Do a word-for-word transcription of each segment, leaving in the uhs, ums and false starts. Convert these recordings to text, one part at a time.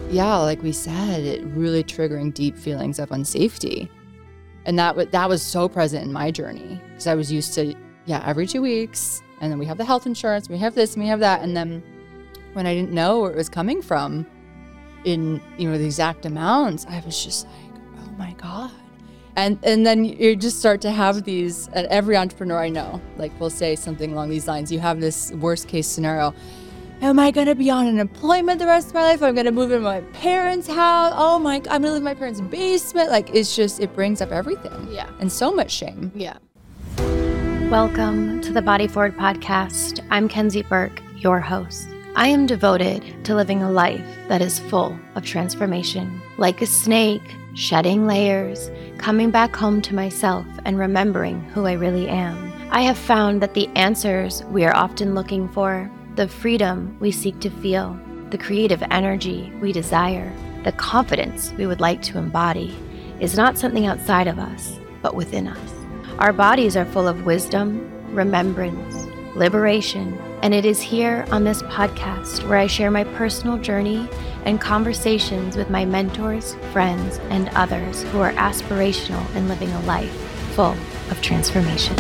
yeah, like we said, it really triggering deep feelings of unsafety. And that, w- that was so present in my journey because I was used to, yeah, every two weeks. And then we have the health insurance, we have this, and we have that. And then when I didn't know where it was coming from in, you know, the exact amounts, I was just like, oh my God. And and then you just start to have these, and every entrepreneur I know, like will say something along these lines. You have this worst case scenario. Am I going to be on unemployment the rest of my life? I'm going to move into my parents' house. Oh my, I'm going to live in my parents' basement. Like, it's just, it brings up everything. Yeah. And so much shame. Yeah. Welcome to the Body Forward podcast. I'm Kenzie Burke, your host. I am devoted to living a life that is full of transformation. Like a snake, shedding layers, coming back home to myself and remembering who I really am. I have found that the answers we are often looking for, the freedom we seek to feel, the creative energy we desire, the confidence we would like to embody, is not something outside of us, but within us. Our bodies are full of wisdom, remembrance, liberation, and it is here on this podcast where I share my personal journey and conversations with my mentors, friends, and others who are aspirational in living a life full of transformation.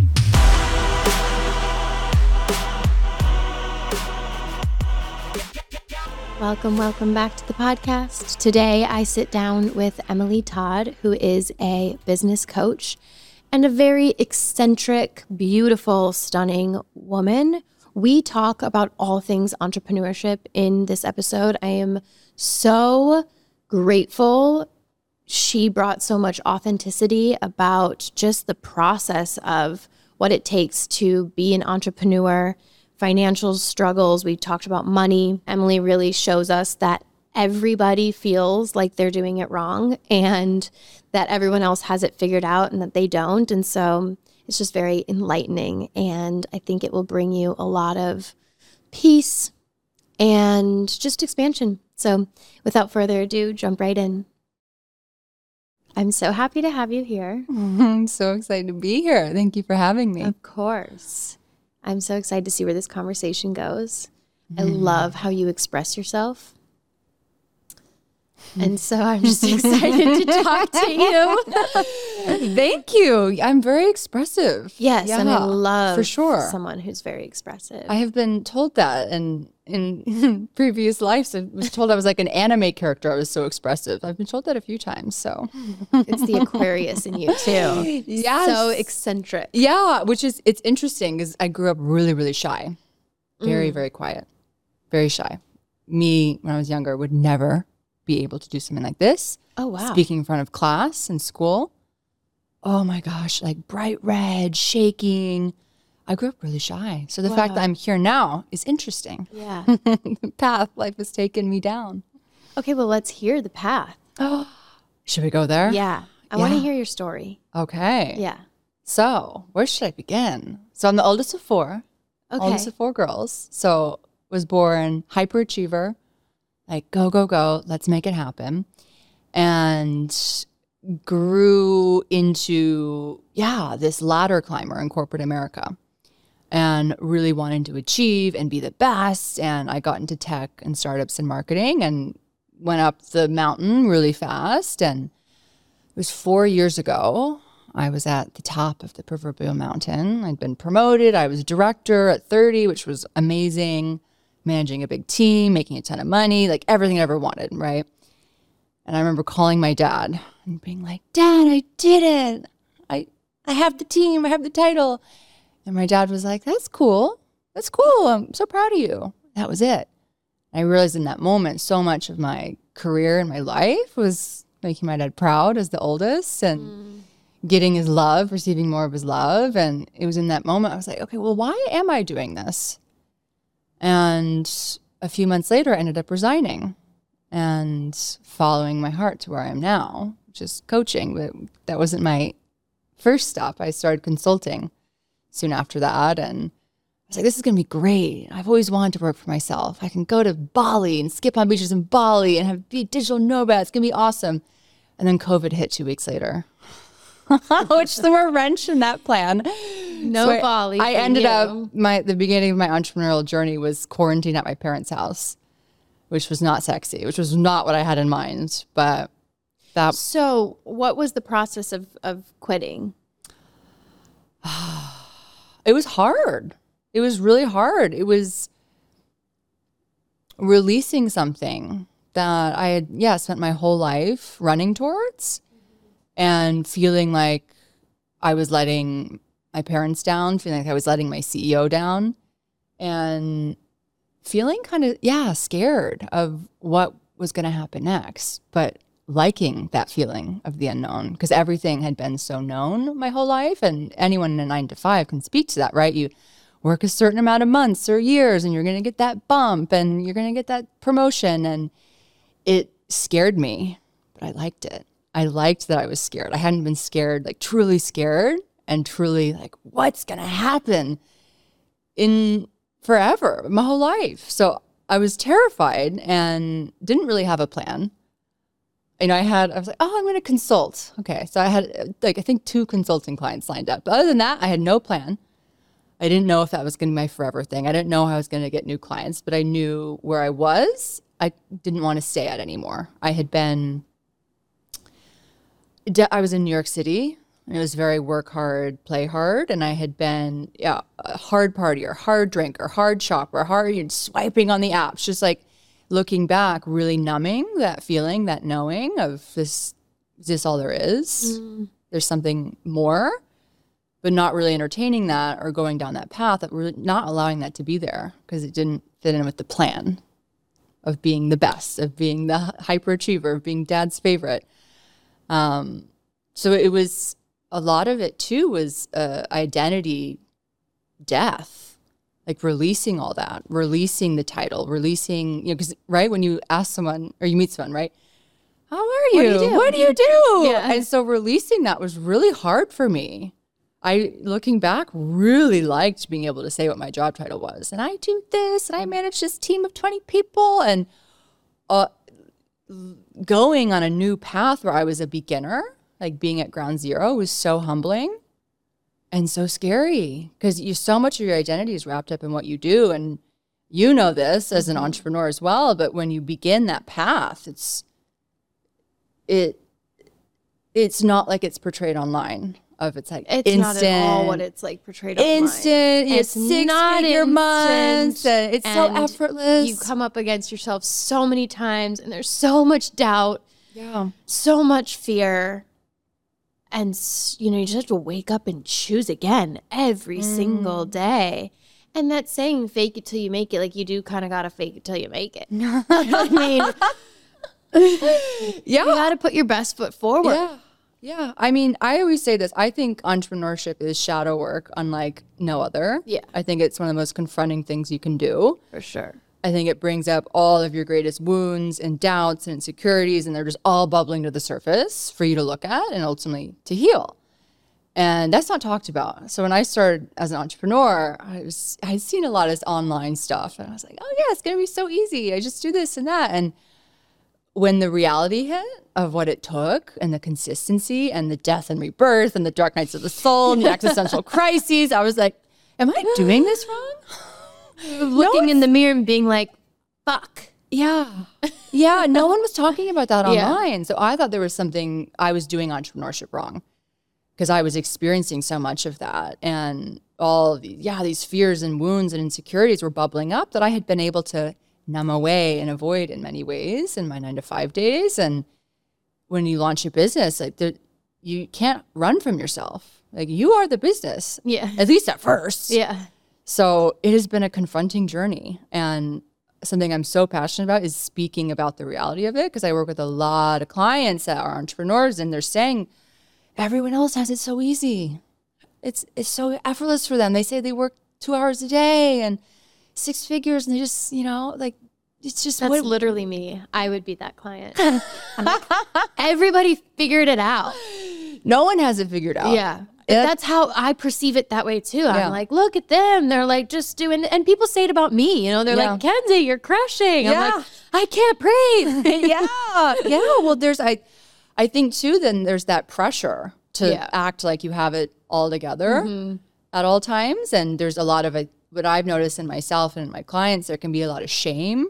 Welcome, welcome back to the podcast. Today I sit down with Emily Todd, who is a business coach and a very eccentric, beautiful, stunning woman. We talk about all things entrepreneurship in this episode. I am so grateful. She brought so much authenticity about just the process of what it takes to be an entrepreneur, financial struggles. We talked about money. Emily really shows us that everybody feels like they're doing it wrong and that everyone else has it figured out and that they don't. And so it's just very enlightening. And I think it will bring you a lot of peace and just expansion. So without further ado, jump right in. I'm so happy to have you here. I'm so excited to be here. Thank you for having me. Of course. I'm so excited to see where this conversation goes. Mm. I love how you express yourself. And so I'm just excited to talk to you. Thank you. I'm very expressive. Yes, yeah, and I love for sure. someone who's very expressive. I have been told that, and in previous lives, I was told I was like an anime character. I was so expressive. I've been told that a few times. So it's the Aquarius in you too. Yes. So eccentric. Yeah, which is, it's interesting because I grew up really, really shy. Very, mm. very quiet. Very shy. Me, when I was younger, would never be able to do something like this. Oh, wow. Speaking in front of class in school. Oh my gosh, like bright red, shaking. I grew up really shy. So the wow. fact that I'm here now is interesting. Yeah. The path life has taken me down. Okay, well, let's hear the path. Oh, should we go there? Yeah. I yeah. want to hear your story. Okay. Yeah. So where should I begin? So I'm the oldest of four. Okay. Oldest of four girls. So was born hyperachiever. Like, go, go, go, let's make it happen. And grew into, yeah, this ladder climber in corporate America and really wanted to achieve and be the best. And I got into tech and startups and marketing and went up the mountain really fast. And it was four years ago. I was at the top of the proverbial mountain. I'd been promoted. I was director at thirty, which was amazing. Managing a big team, making a ton of money, like everything I ever wanted, right? And I remember calling my dad and being like, Dad, I did it. I I have the team, I have the title. And my dad was like, that's cool. That's cool. I'm so proud of you. That was it. And I realized in that moment, so much of my career and my life was making my dad proud as the oldest and mm. getting his love, receiving more of his love. And it was in that moment, I was like, okay, well, why am I doing this? And a few months later, I ended up resigning and following my heart to where I am now, which is coaching. But that wasn't my first stop. I started consulting soon after that. And I was like, this is going to be great. I've always wanted to work for myself. I can go to Bali and skip on beaches in Bali and have be a digital nomad. It's going to be awesome. And then COVID hit two weeks later, which threw a wrench in that plan. No so Bali. I, I ended you. up, my the beginning of my entrepreneurial journey was quarantined at my parents' house, which was not sexy, which was not what I had in mind. But that. So what was the process of, of quitting? It was hard. It was really hard. It was releasing something that I had, yeah, spent my whole life running towards and feeling like I was letting my parents down, feeling like I was letting my C E O down, and feeling kind of, yeah, scared of what was going to happen next, but liking that feeling of the unknown because everything had been so known my whole life. And anyone in a nine to five can speak to that, right? You work a certain amount of months or years and you're going to get that bump and you're going to get that promotion. And it scared me, but I liked it. I liked that I was scared. I hadn't been scared, like truly scared and truly like, what's going to happen in forever, my whole life. So I was terrified and didn't really have a plan. You know, I had, I was like, oh, I'm going to consult. Okay. So I had like, I think two consulting clients lined up. But other than that, I had no plan. I didn't know if that was going to be my forever thing. I didn't know how I was going to get new clients, but I knew where I was. I didn't want to stay at anymore. I had been, I was in New York City. And it was very work hard, play hard. And I had been, yeah, a hard partier, hard drinker, hard shopper, hard you know, swiping on the apps, just like looking back, really numbing that feeling, that knowing of this, is this all there is? Mm. There's something more, but not really entertaining that or going down that path, that really not allowing that to be there because it didn't fit in with the plan of being the best, of being the hyperachiever, of being dad's favorite. Um, so it was, a lot of it too was uh, identity death, like releasing all that, releasing the title, releasing, you know, because right when you ask someone or you meet someone, right? How are you? What do you do? What do, you do? Yeah. And so releasing that was really hard for me. I, looking back, really liked being able to say what my job title was. And I do this, and I manage this team of twenty people, and uh, going on a new path where I was a beginner. Like being at ground zero was so humbling and so scary because you so much of your identity is wrapped up in what you do. And you know this as an entrepreneur as well, but when you begin that path, it's it it's not like it's portrayed online. Of it's like it's instant, not at all what it's like portrayed online. Instant, it's six not figure instant, months. And it's and so effortless. You come up against yourself so many times, and there's so much doubt. Yeah, so much fear. And, you know, you just have to wake up and choose again every mm. single day. And that saying, fake it till you make it, like you do kind of got to fake it till you make it. I mean, yeah. You got to put your best foot forward. Yeah. Yeah. I mean, I always say this. I think entrepreneurship is shadow work unlike no other. Yeah. I think it's one of the most confronting things you can do. For sure. I think it brings up all of your greatest wounds and doubts and insecurities, and they're just all bubbling to the surface for you to look at and ultimately to heal. And that's not talked about. So when I started as an entrepreneur, I was I'd seen a lot of this online stuff, and I was like, oh yeah, it's gonna be so easy. I just do this and that. And when the reality hit of what it took and the consistency and the death and rebirth and the dark nights of the soul and the existential crises, I was like, am I doing this wrong? Looking no in the mirror and being like, fuck. Yeah. Yeah. No one was talking about that online. Yeah. So I thought there was something I was doing entrepreneurship wrong because I was experiencing so much of that. And all, the, yeah, these fears and wounds and insecurities were bubbling up that I had been able to numb away and avoid in many ways in my nine to five days. And when you launch a business, like the, you can't run from yourself. Like you are the business. Yeah. At least at first. Yeah. So it has been a confronting journey, and something I'm so passionate about is speaking about the reality of it because I work with a lot of clients that are entrepreneurs, and they're saying everyone else has it so easy. It's it's so effortless for them. They say they work two hours a day and six figures, and they just, you know, like it's just that's what, literally me. I would be that client. I'm like, everybody figured it out. No one has it figured out. Yeah. That's how I perceive it that way too. Yeah. I'm like, look at them. They're like just doing, and people say it about me, you know, they're yeah. like, Kenzie, you're crushing. Yeah. I'm like, I can't breathe. yeah. Yeah. Well, there's, I, I think too, then there's that pressure to yeah. act like you have it all together mm-hmm. at all times. And there's a lot of it, what I've noticed in myself and in my clients, there can be a lot of shame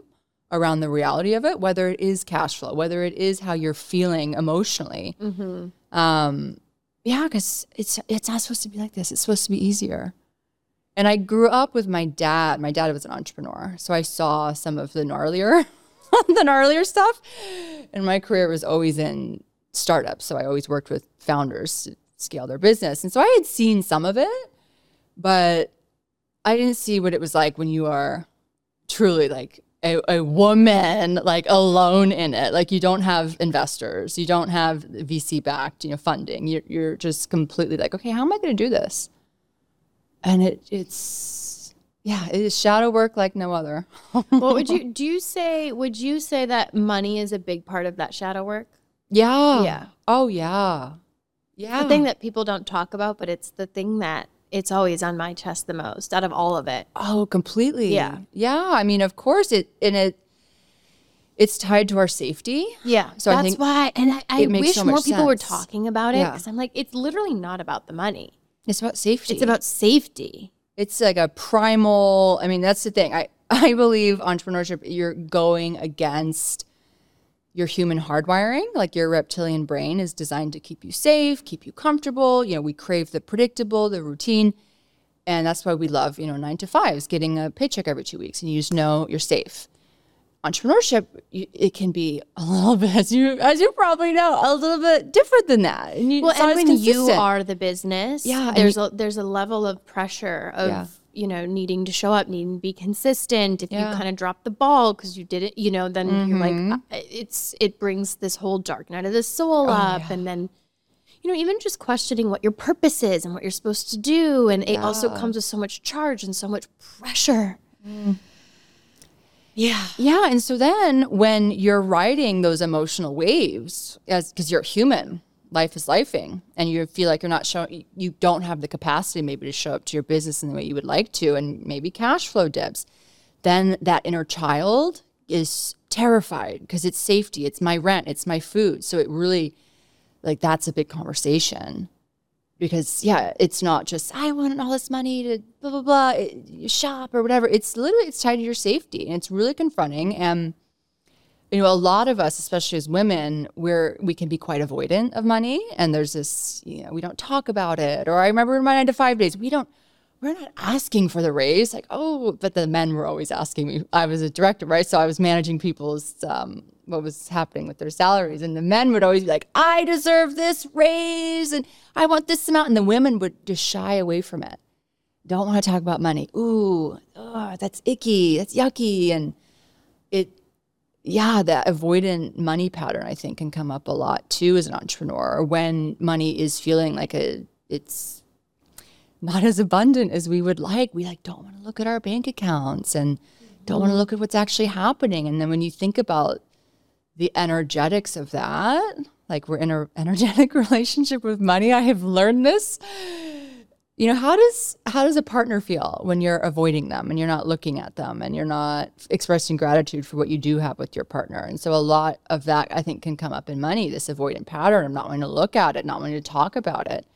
around the reality of it, whether it is cash flow, whether it is how you're feeling emotionally. Mm-hmm. Um, yeah, because it's it's not supposed to be like this. It's supposed to be easier. And I grew up with my dad. My dad was an entrepreneur, so I saw some of the gnarlier, the gnarlier stuff. And my career was always in startups, so I always worked with founders to scale their business. And so I had seen some of it, but I didn't see what it was like when you are truly like a, a woman, like alone in it. Like you don't have investors, you don't have V C backed, you know, funding. You're, you're just completely like, okay, how am I going to do this? And it, it's, yeah, it is shadow work like no other. What would you, do you say, would you say that money is a big part of that shadow work? Yeah. Yeah. Oh, yeah. Yeah. It's the thing that people don't talk about, but it's the thing that it's always on my chest the most out of all of it. Oh, completely. Yeah. Yeah. I mean, of course, it, and it, it's tied to our safety. Yeah. So that's I think why, and I, I wish so more much people were sense. talking about it Yeah. because I'm like, it's literally not about the money. It's about safety. It's about safety. It's like a primal, I mean, that's the thing. I, I believe entrepreneurship, you're going against your human hardwiring. Like your reptilian brain is designed to keep you safe, keep you comfortable. You know, we crave the predictable, the routine. And that's why we love, you know, nine to fives, getting a paycheck every two weeks and you just know you're safe. Entrepreneurship, it can be a little bit, as you as you probably know, a little bit different than that. And you, Well, it's not and as when you consistent. are the business, Yeah, and there's you- a there's a level of pressure of Yeah. you know needing to show up, needing to be consistent. If Yeah. you kind of drop the ball because you didn't, you know, then you're Mm-hmm. like, uh, it's it brings this whole dark night of the soul Oh, up, and then you know even just questioning what your purpose is and what you're supposed to do, and it also comes with so much charge and so much pressure. Yeah. Yeah, and so then when you're riding those emotional waves, as because you're human, life is lifing, and you feel like you're not showing, you don't have the capacity maybe to show up to your business in the way you would like to, and maybe cash flow dips, then that inner child is terrified because it's safety, it's my rent, it's my food. So it really, like, that's a big conversation. Because, yeah, it's not just, I want all this money to blah, blah, blah, it, you shop or whatever. It's literally, it's tied to your safety. And it's really confronting. And, you know, a lot of us, especially as women, we're, we can be quite avoidant of money. And there's this, you know, we don't talk about it. Or I remember in my nine to five days, we don't, we're not asking for the raise. Like, oh, but the men were always asking me. I was a director, right? So I was managing people's, um, what was happening with their salaries. And the men would always be like, I deserve this raise and I want this amount. And the women would just shy away from it. Don't want to talk about money. Ooh, oh, that's icky. That's yucky. And it, yeah, that avoidant money pattern, I think, can come up a lot too as an entrepreneur, or when money is feeling like a, it's not as abundant as we would like. We like don't want to look at our bank accounts and don't want to look at what's actually happening. And then when you think about the energetics of that, like we're in an energetic relationship with money, I have learned this. You know, how does how does a partner feel when you're avoiding them and you're not looking at them and you're not expressing gratitude for what you do have with your partner? And so a lot of that, I think, can come up in money, this avoidant pattern of not wanting to look at it, not wanting to talk about it.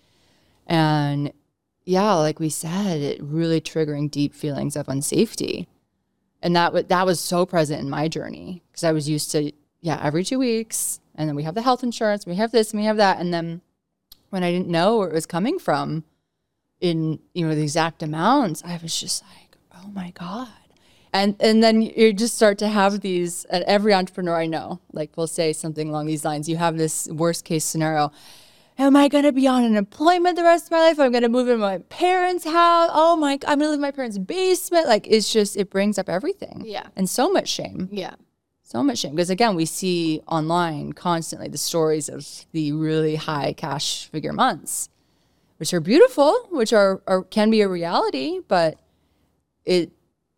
And yeah, like we said, it really triggering deep feelings of unsafety. And that, w- that was so present in my journey because I was used to, yeah, every two weeks. And then we have the health insurance, we have this, and we have that. And then when I didn't know where it was coming from in, you know, the exact amounts, I was just like, oh my God. And and then you just start to have these, and every entrepreneur I know, like will say something along these lines. You have this worst case scenario. Am I going to be on unemployment the rest of my life? I'm going to move in my parents' house. Oh my, I'm going to live in my parents' basement. Like it's just, it brings up everything. Yeah. And so much shame. Yeah. So much shame. Because again, we see online constantly the stories of the really high cash figure months, which are beautiful, which are, are can be a reality, but it,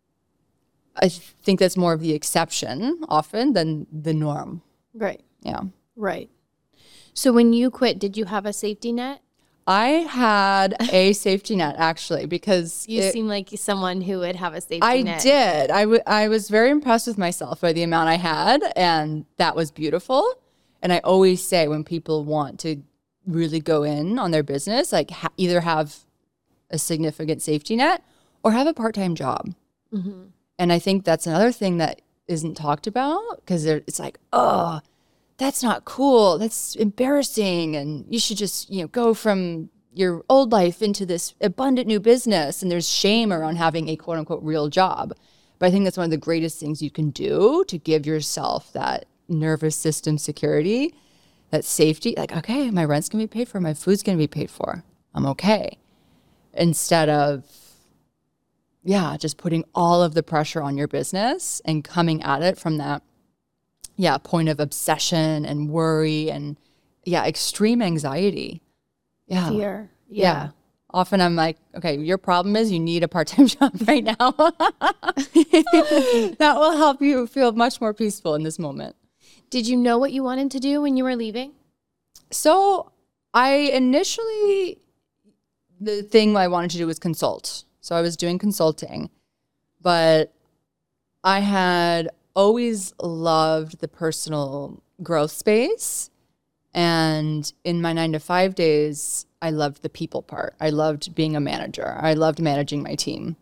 I think that's more of the exception often than the norm. Right. Yeah. Right. So when you quit, did you have a safety net? I had a safety net actually because You it- seem like someone who would have a safety I net. did. I, w- I was very impressed with myself by the amount I had, and that was beautiful. And I always say when people want to really go in on their business, like ha- either have a significant safety net or have a part-time job. Mm-hmm. And I think that's another thing that isn't talked about because it's like, oh, that's not cool. That's embarrassing. And you should just, you know, go from your old life into this abundant new business. And there's shame around having a quote unquote real job. But I think that's one of the greatest things you can do to give yourself that nervous system security, that safety. Like, okay, my rent's going to be paid for. My food's going to be paid for. I'm okay. Instead of, yeah, just putting all of the pressure on your business and coming at it from that, yeah, point of obsession and worry and, yeah, extreme anxiety. Yeah. Fear. Yeah. Yeah. Often I'm like, okay, your problem is you need a part-time job right now. That will help you feel much more peaceful in this moment. Did you know what you wanted to do when you were leaving? So I initially, the thing I wanted to do was consult. So I was doing consulting, but I had always loved the personal growth space. And in my nine to five days, I loved the people part. I loved being a manager. I loved managing my team.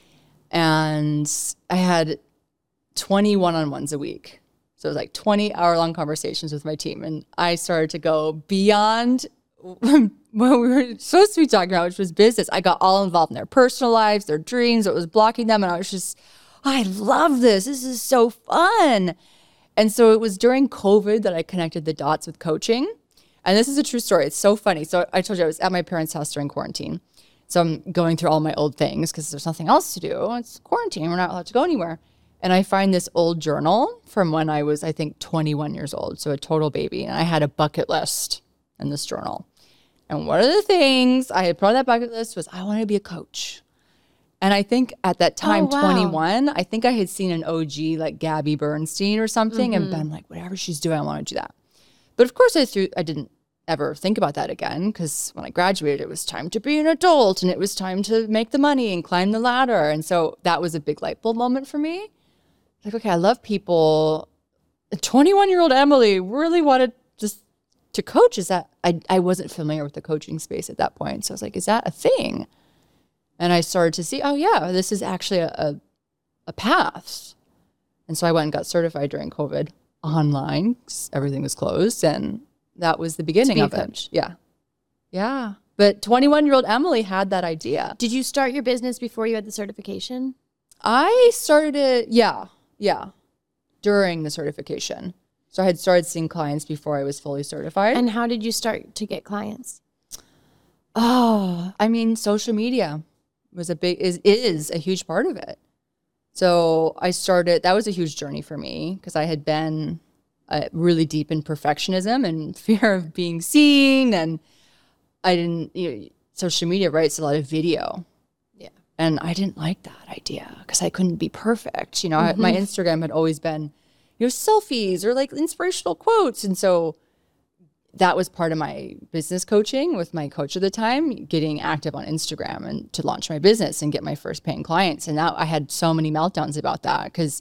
And I had twenty one-on-ones a week. So it was like twenty hour long conversations with my team. And I started to go beyond what we were supposed to be talking about, which was business. I got all involved in their personal lives, their dreams, what was blocking them. And I was just, I love this. This is so fun. And so it was during COVID that I connected the dots with coaching. And this is a true story. It's so funny. So I told you I was at my parents' house during quarantine. So I'm going through all my old things because there's nothing else to do. It's quarantine. We're not allowed to go anywhere. And I find this old journal from when I was, I think, twenty-one years old. So a total baby. And I had a bucket list in this journal. And one of the things I had put on that bucket list was I wanted to be a coach. And I think at that time, oh, wow. twenty-one, I think I had seen an O G like Gabby Bernstein or something mm-hmm. and been like, whatever she's doing, I want to do that. But of course, I threw, I didn't ever think about that again because when I graduated, it was time to be an adult and it was time to make the money and climb the ladder. And so that was a big light bulb moment for me. Like, okay, I love people. twenty-one-year-old Emily really wanted just to coach. Is that, I, I wasn't familiar with the coaching space at that point. So I was like, is that a thing? And I started to see, oh yeah, this is actually a, a, a path. And so I went and got certified during COVID online because everything was closed. And that was the beginning of it. Yeah. Yeah. But twenty-one-year-old Emily had that idea. Did you start your business before you had the certification? I started it, yeah, yeah, during the certification. So I had started seeing clients before I was fully certified. And how did you start to get clients? Oh, I mean, social media was a big, is, is a huge part of it. So I started, that was a huge journey for me because I had been uh, really deep in perfectionism and fear of being seen. And I didn't, you know, social media, right? It's a lot of video. Yeah. And I didn't like that idea because I couldn't be perfect. You know, mm-hmm. I, my Instagram had always been, you know, selfies or like inspirational quotes. And so that was part of my business coaching with my coach at the time, getting active on Instagram and to launch my business and get my first paying clients. And now I had so many meltdowns about that because,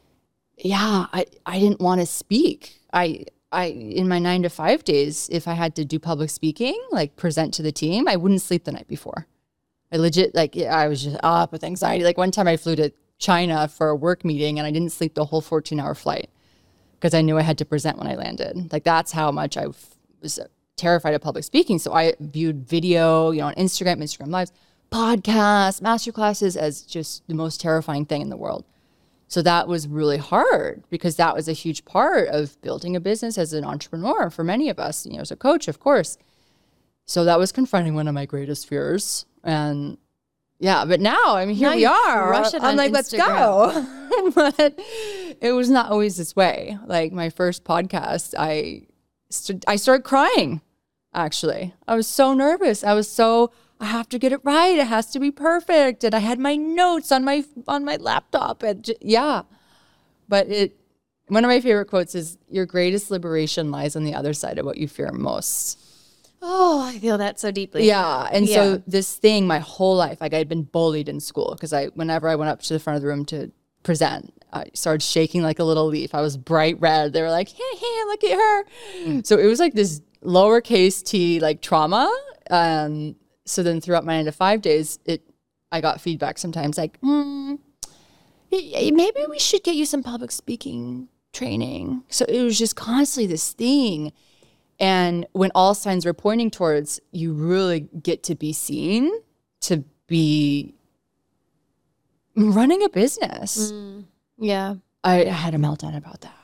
yeah, I, I didn't want to speak. I, I, in my nine to five days, if I had to do public speaking, like present to the team, I wouldn't sleep the night before. I legit, like, I was just up with anxiety. Like one time I flew to China for a work meeting and I didn't sleep the whole fourteen hour flight because I knew I had to present when I landed. Like that's how much I was terrified of public speaking. So I viewed video, you know, on Instagram, Instagram Lives, podcasts, masterclasses as just the most terrifying thing in the world. So that was really hard because that was a huge part of building a business as an entrepreneur for many of us, you know, as a coach, of course. So that was confronting one of my greatest fears. And yeah, but now, I mean, here now we are. I'm like, Instagram. Let's go. But it was not always this way. Like my first podcast, I st- I started crying, actually. I was so nervous. I was so, I have to get it right. It has to be perfect. And I had my notes on my on my laptop. And j- yeah, but it. One of my favorite quotes is, your greatest liberation lies on the other side of what you fear most. Oh, I feel that so deeply. Yeah. And yeah. so this thing my whole life, like I'd been bullied in school because I, whenever I went up to the front of the room to present, I started shaking like a little leaf. I was bright red. They were like, hey, hey, look at her. Mm. So it was like this lowercase t like trauma. Um, so then throughout my nine to five days, it, I got feedback sometimes like, hmm, maybe we should get you some public speaking training. So it was just constantly this thing. And when all signs were pointing towards you really get to be seen, to be running a business. Mm, yeah. I, I had a meltdown about that.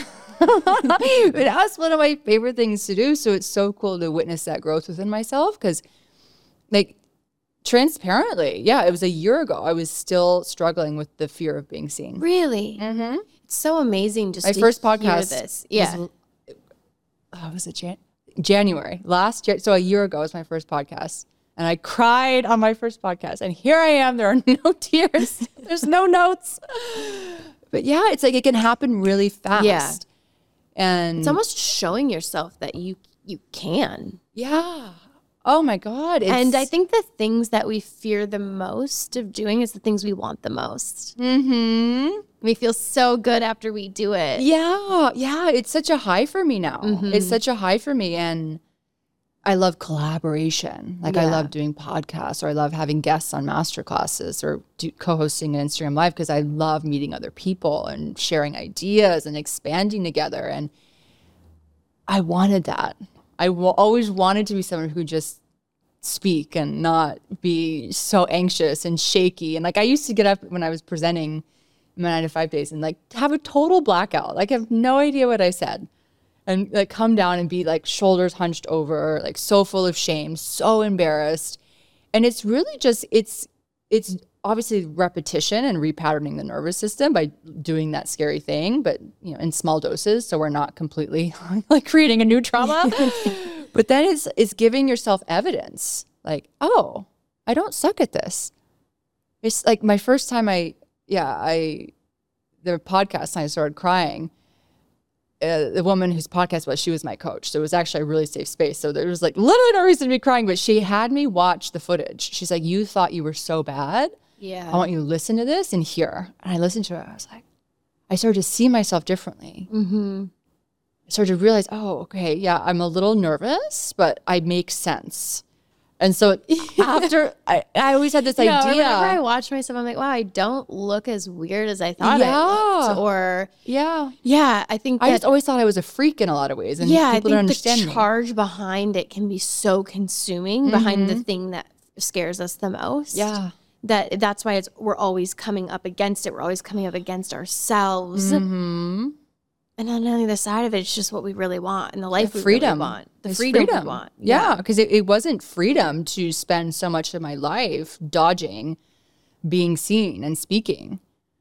But that's one of my favorite things to do. So it's so cool to witness that growth within myself because, like, transparently, yeah, it was a year ago. I was still struggling with the fear of being seen. Really? Mm-hmm. It's so amazing just my to first hear podcast this. Yeah. Was, oh, was it Jan- January? Last year. So a year ago was my first podcast. And I cried on my first podcast. And here I am. There are no tears. There's no notes. But yeah, it's like it can happen really fast. Yeah. And It's almost showing yourself that you you can. yeah. Oh my God. It's, And I think the things that we fear the most of doing is the things we want the most. Mm-hmm. We feel so good after we do it. Yeah. Yeah. It's such a high for me now. Mhm. It's such a high for me. And I love collaboration. Like I Yeah. love doing podcasts, or I love having guests on master classes, or do, co-hosting an Instagram Live, because I love meeting other people and sharing ideas and expanding together. And I wanted that. I w- always wanted to be someone who could just speak and not be so anxious and shaky. And like I used to get up when I was presenting in my nine to five days and like have a total blackout. Like I have no idea what I said. And like come down and be like shoulders hunched over, like so full of shame, so embarrassed. And it's really just, it's, it's obviously repetition and repatterning the nervous system by doing that scary thing, but you know, in small doses. So we're not completely like creating a new trauma, but then it's, it's giving yourself evidence like, oh, I don't suck at this. It's like my first time I, yeah, I, the podcast and I started crying. Uh, the woman whose podcast was, she was my coach. So it was actually a really safe space. So there was like literally no reason to be crying, but she had me watch the footage. She's like, you thought you were so bad. Yeah. I want you to listen to this and hear. And I listened to it. I was like, I started to see myself differently. Mm-hmm. I started to realize, oh, okay, yeah, I'm a little nervous, but I make sense. And so after, I, I always had this No, idea. whenever I watch myself, I'm like, wow, I don't look as weird as I thought Yeah. I looked. Or, yeah. yeah, I think I that, just always thought I was a freak in a lot of ways. And yeah, I people don't think understand the me. charge behind it can be so consuming behind the thing that scares us the most. Yeah. That that's why it's we're always coming up against it. We're always coming up against ourselves. Mm-hmm. And on the other side of it, it's just what we really want and the life The we freedom. really want. The It's freedom, we want. Yeah, because it, it wasn't freedom to spend so much of my life dodging, being seen and speaking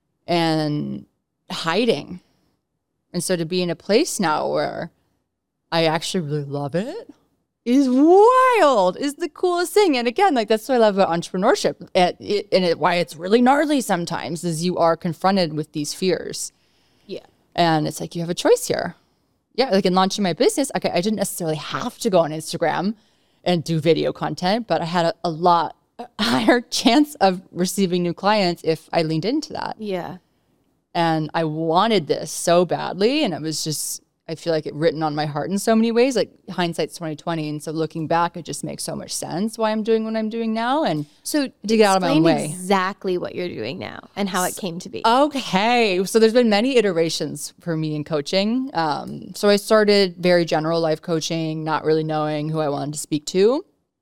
and hiding. And so to be in a place now where I actually really love it is wild, is the coolest thing. And again, like that's what I love about entrepreneurship. And, it, and it, why it's really gnarly sometimes is you are confronted with these fears. Yeah. And it's like, you have a choice here. Yeah, like in launching my business, okay, I didn't necessarily have to go on Instagram and do video content, but I had a, a lot higher chance of receiving new clients if I leaned into that. Yeah. And I wanted this so badly. And it was just, I feel like it written on my heart in so many ways, like hindsight's twenty twenty. And so looking back, it just makes so much sense why I'm doing what I'm doing now. And So to get out of my own explain way. exactly what you're doing now and how it came to be. Okay. So there's been many iterations for me in coaching. Um, so I started very general life coaching, not really knowing who I wanted to speak to,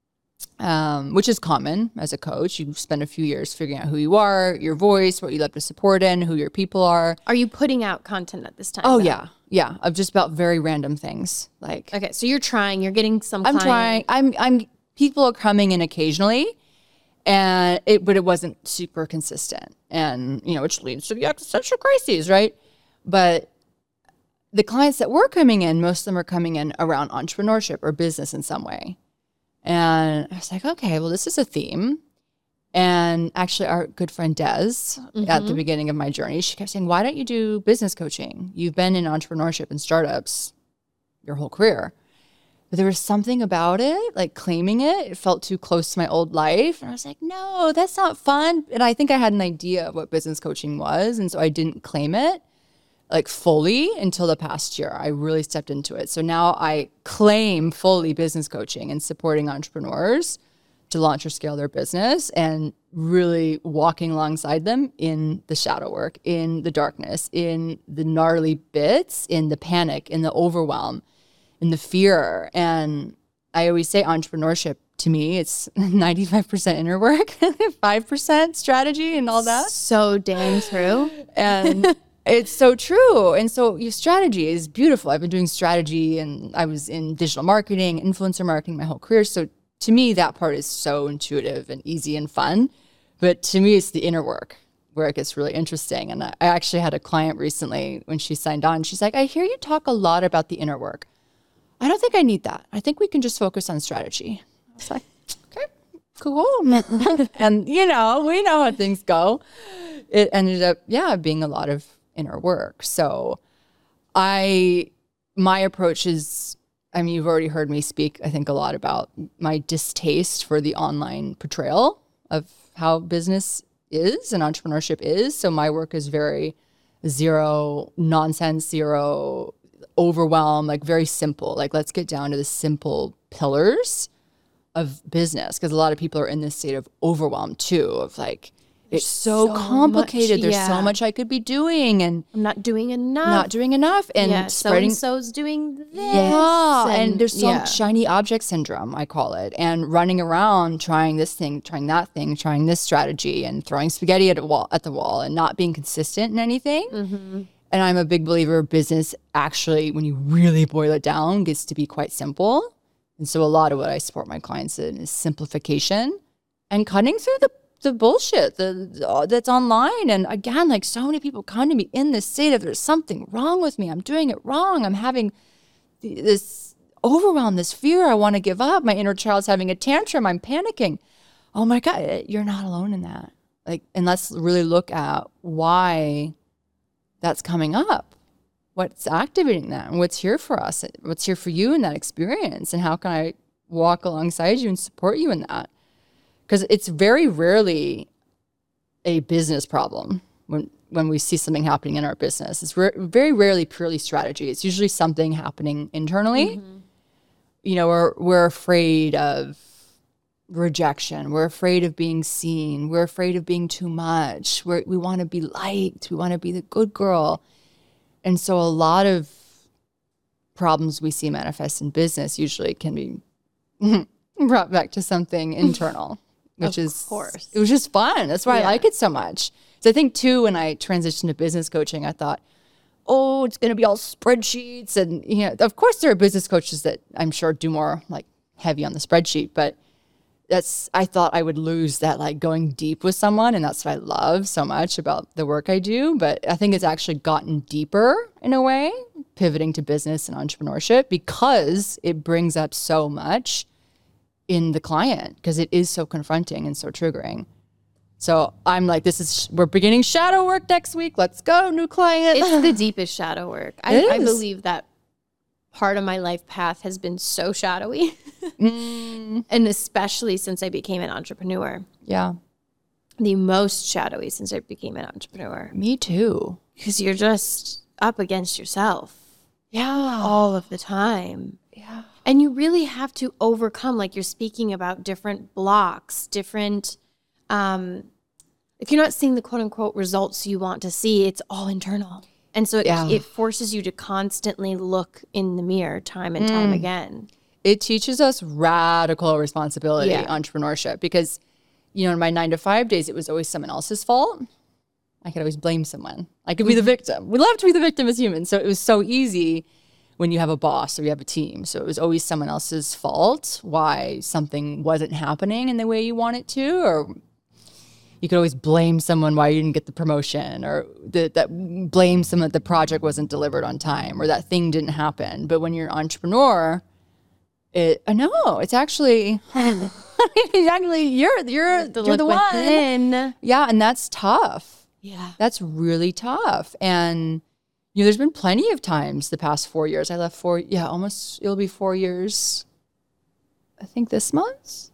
um, which is common as a coach. You spend a few years figuring out who you are, your voice, what you love to support in, who your people are. Are you putting out content at this time? Oh, though? yeah. Yeah. Of just about very random things. Like, Okay, so you're trying, you're getting some I'm client- trying, I'm, I'm, people are coming in occasionally. And it, but it wasn't super consistent, and you know, which leads to the existential crises, right? But the clients that were coming in, most of them are coming in around entrepreneurship or business in some way. And I was like, okay, well, this is a theme. And actually, our good friend Des, at the beginning of my journey, she kept saying, why don't you do business coaching? You've been in entrepreneurship and startups your whole career. But there was something about it, like claiming it, it felt too close to my old life. And I was like, no, that's not fun. And I think I had an idea of what business coaching was. And so I didn't claim it like fully until the past year. I really stepped into it. So now I claim fully business coaching and supporting entrepreneurs to launch or scale their business, and really walking alongside them in the shadow work, in the darkness, in the gnarly bits, in the panic, in the overwhelm, in the fear. And I always say entrepreneurship, to me, it's ninety-five percent inner work, five percent strategy and all that. So damn true. And it's so true. And so your strategy is beautiful. I've been doing strategy, and I was in digital marketing, influencer marketing my whole career. So to me, that part is so intuitive and easy and fun. But to me, it's the inner work where it gets really interesting. And I actually had a client recently when she signed on. She's like, I hear you talk a lot about the inner work. I don't think I need that. I think we can just focus on strategy. I was like, okay, cool. And, you know, we know how things go. It ended up, yeah, being a lot of inner work. So I, my approach is, I mean, you've already heard me speak, I think, a lot about my distaste for the online portrayal of how business is and entrepreneurship is. So my work is very zero nonsense, zero overwhelm, like very simple. Like, let's get down to the simple pillars of business, because a lot of people are in this state of overwhelm too, of like, it's so, so complicated. Much, yeah. There's so much I could be doing, and I'm not doing enough. Not doing enough, and yeah, spreading. So and so's doing this. Yeah, and, and there's so yeah. much shiny object syndrome, I call it, and running around trying this thing, trying that thing, trying this strategy, and throwing spaghetti at a wall at the wall, and not being consistent in anything. Mm-hmm. And I'm a big believer business actually, when you really boil it down, gets to be quite simple. And so a lot of what I support my clients in is simplification and cutting through the the bullshit the, the, that's online. And again, like, so many people come to me in this state of, there's something wrong with me. I'm doing it wrong. I'm having this overwhelm, this fear. I want to give up. My inner child's having a tantrum. I'm panicking. Oh my God, you're not alone in that. Like, and let's really look at why that's coming up. What's activating that, and what's here for us? What's here for you in that experience? And how can I walk alongside you and support you in that? Because it's very rarely a business problem when when we see something happening in our business. It's re- very rarely purely strategy. It's usually something happening internally. Mm-hmm. You know, we're we're afraid of rejection. We're afraid of being seen. We're afraid of being too much. We're, we want to be liked. We want to be the good girl. And so a lot of problems we see manifest in business usually can be brought back to something internal. Which of is, course. It was just fun. That's why yeah. I like it so much. So I think too, when I transitioned to business coaching, I thought, oh, it's going to be all spreadsheets. And, you know, of course there are business coaches that I'm sure do more like heavy on the spreadsheet, but that's, I thought I would lose that, like, going deep with someone. And that's what I love so much about the work I do. But I think it's actually gotten deeper in a way, pivoting to business and entrepreneurship, because it brings up so much in the client, because it is so confronting and so triggering. So I'm like, this is, we're beginning shadow work next week. Let's go, new client. It's the deepest shadow work. I, I believe that part of my life path has been so shadowy. mm. And especially since I became an entrepreneur. Yeah. The most shadowy since I became an entrepreneur. Me too. Because you're just up against yourself. Yeah. All of the time. Yeah. And you really have to overcome, like you're speaking about, different blocks, different, um, if you're not seeing the quote unquote results you want to see, it's all internal. And so it, yeah. it forces you to constantly look in the mirror time and time mm. again. It teaches us radical responsibility, yeah. entrepreneurship, because, you know, in my nine to five days, it was always someone else's fault. I could always blame someone. I could be the victim. We love to be the victim as humans. So it was so easy when you have a boss or you have a team. So it was always someone else's fault why something wasn't happening in the way you want it to, or you could always blame someone why you didn't get the promotion, or the, that blame someone that the project wasn't delivered on time, or that thing didn't happen. But when you're an entrepreneur, it uh, no, it's actually actually you're you're the you're the within. one. Yeah, and that's tough. Yeah, that's really tough. And you know, there's been plenty of times the past four years. I left four, yeah, almost, it'll be four years, I think this month.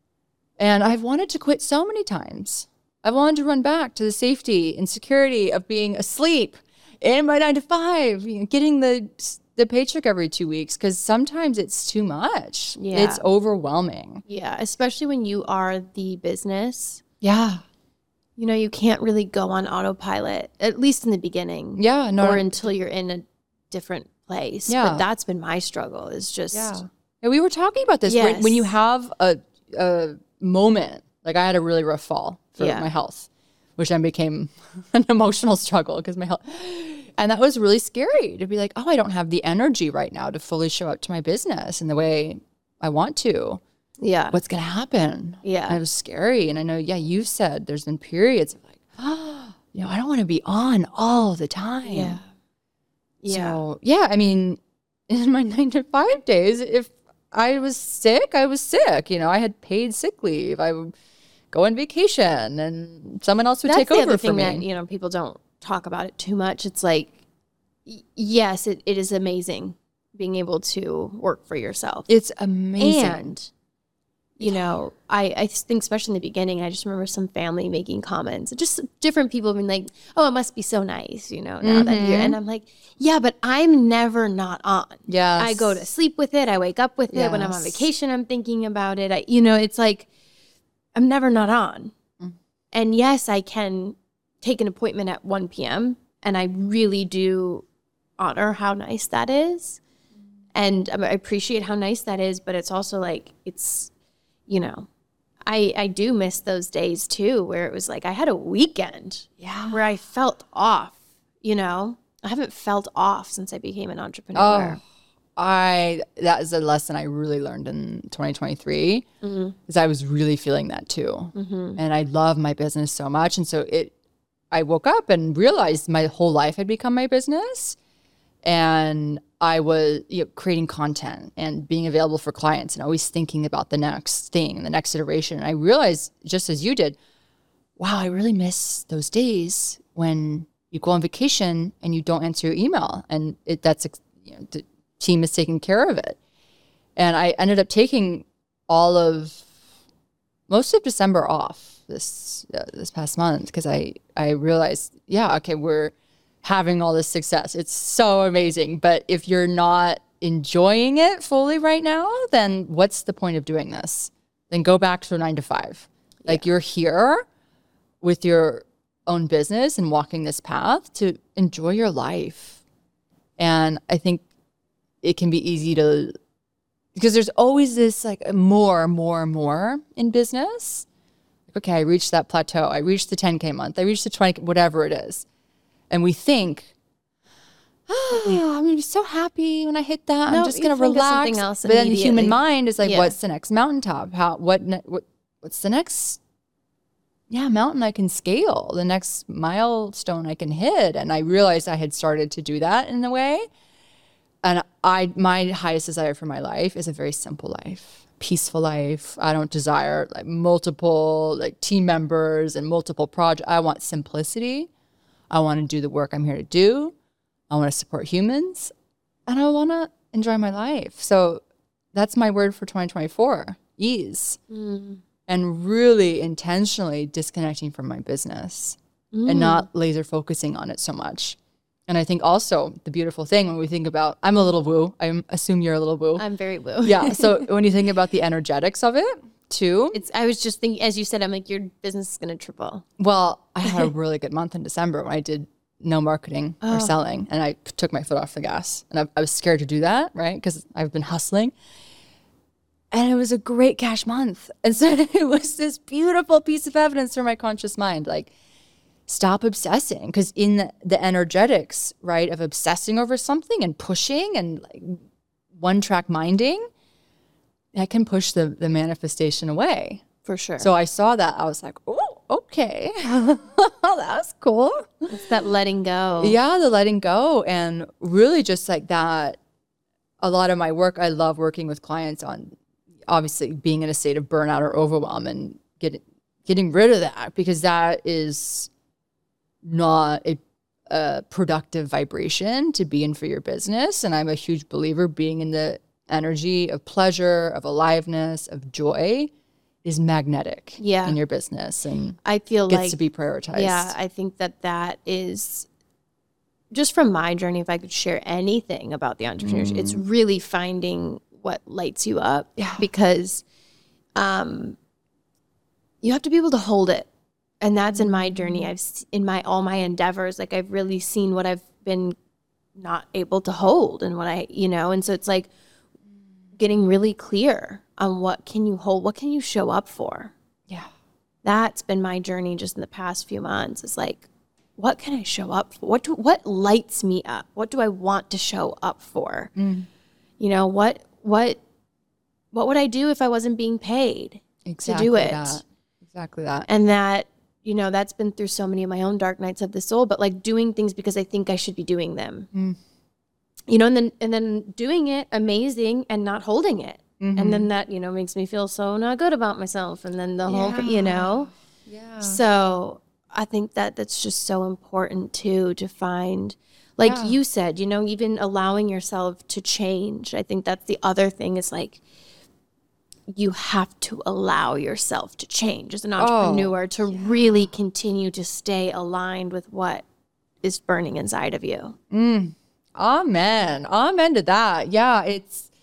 And I've wanted to quit so many times. I've wanted to run back to the safety and security of being asleep in my nine to five, you know, getting the the paycheck every two weeks because sometimes it's too much. Yeah. It's overwhelming. Yeah, especially when you are the business. Yeah. You know, you can't really go on autopilot, at least in the beginning. Yeah. No, or no. until you're in a different place. Yeah. But that's been my struggle is just. Yeah. Yeah, we were talking about this. Yes. When, when you have a, a moment, like I had a really rough fall for Yeah. my health, which then became an emotional struggle because my health. And that was really scary to be like, oh, I don't have the energy right now to fully show up to my business in the way I want to. Yeah. What's going to happen? Yeah. And it was scary. And I know, yeah, you said there's been periods of like, oh, you know, I don't want to be on all the time. Yeah. Yeah. So, yeah, I mean, in my nine to five days, if I was sick, I was sick. You know, I had paid sick leave. I would go on vacation and someone else would That's take the over other for thing me. that, you know, people don't talk about it too much. It's like, y- yes, it, it is amazing being able to work for yourself. It's amazing. And, you know, I, I think especially in the beginning, I just remember some family making comments, just different people being like, oh, it must be so nice, you know, now that you're, and I'm like, yeah, but I'm never not on. Yes. I go to sleep with it. I wake up with it. When I'm on Yes. vacation, I'm thinking about it. I, you know, it's like, I'm never not on. Mm. And yes, I can take an appointment at one p.m. and I really do honor how nice that is. And um, I appreciate how nice that is, but it's also like, it's, you know, I I do miss those days too, where it was like I had a weekend Yeah. where I felt off, you know? I haven't felt off since I became an entrepreneur. Oh, I that is a lesson I really learned in twenty twenty-three because I was really feeling that too, and I love my business so much, and so it. I woke up and realized my whole life had become my business, and I was you know, creating content and being available for clients, and always thinking about the next thing, the next iteration. And I realized, just as you did, wow, I really miss those days when you go on vacation and you don't answer your email, and it that's you know, the team is taking care of it. And I ended up taking all of most of December off this uh, this past month because I I realized, yeah, okay, we're having all this success. It's so amazing, but if you're not enjoying it fully right now, then what's the point of doing this? Then go back to a nine to five. Like you're here with your own business and walking this path to enjoy your life. And I think it can be easy to, because there's always this like more, more, more in business. Like, okay, I reached that plateau. I reached the ten K month. I reached the twenty, whatever it is. And we think, oh, I'm going to be so happy when I hit that. No, I'm just you going to think of relax. something else But then the human immediately. mind is like, Yeah. what's the next mountaintop? How, what, ne- what, what's the next yeah, mountain I can scale, the next milestone I can hit. And I realized I had started to do that in a way. And I, my highest desire for my life is a very simple life, peaceful life. I don't desire like multiple like team members and multiple projects. I want simplicity. I want to do the work I'm here to do. I want to support humans, and I want to enjoy my life. So that's my word for twenty twenty-four, ease. Mm. And really intentionally disconnecting from my business and not laser focusing on it so much. And I think also the beautiful thing when we think about, I'm a little woo. I assume you're a little woo. I'm very woo. Yeah. So when you think about the energetics of it too, It's. I was just thinking, as you said, I'm like, your business is going to triple. well, I had a really good month in December when I did no marketing Oh. or selling, and I p- took my foot off the gas. And I, I was scared to do that, right? Because I've been hustling. And it was a great cash month. And so it was this beautiful piece of evidence for my conscious mind. Like, stop obsessing. Because in the, the energetics, right, of obsessing over something and pushing and like one track minding, that can push the, the manifestation away. For sure. So I saw that. I was like, oh, okay. That's cool. it's that letting go. Yeah, the letting go. And really just like that, a lot of my work, I love working with clients on obviously being in a state of burnout or overwhelm and get, getting rid of that, because that is not a, a productive vibration to be in for your business. And I'm a huge believer being in the energy of pleasure, of aliveness, of joy is magnetic Yeah. in your business and I feel gets like to be prioritized. Yeah, I think that that is just from my journey, if I could share anything about the entrepreneurship, mm. it's really finding what lights you up. Yeah. Because um, you have to be able to hold it. And that's in my journey. I've in my all my endeavors, like I've really seen what I've been not able to hold and what I, you know, and so it's like getting really clear on what can you hold, what can you show up for? Yeah. That's been my journey just in the past few months. It's like, what can I show up for? What do, what lights me up? What do I want to show up for? Mm. You know, what what what would I do if I wasn't being paid exactly to do it? That. Exactly that. And that, you know, that's been through so many of my own dark nights of the soul, but like doing things because I think I should be doing them. Mm. You know, and then and then doing it amazing and not holding it. Mm-hmm. And then that, you know, makes me feel so not good about myself. And then the yeah. whole, you know. Yeah. So I think that that's just so important too, to find, like yeah. you said, you know, even allowing yourself to change. I think that's the other thing is like, you have to allow yourself to change as an entrepreneur oh, to yeah. really continue to stay aligned with what is burning inside of you. Mm. Amen. Amen to that. Yeah, it's,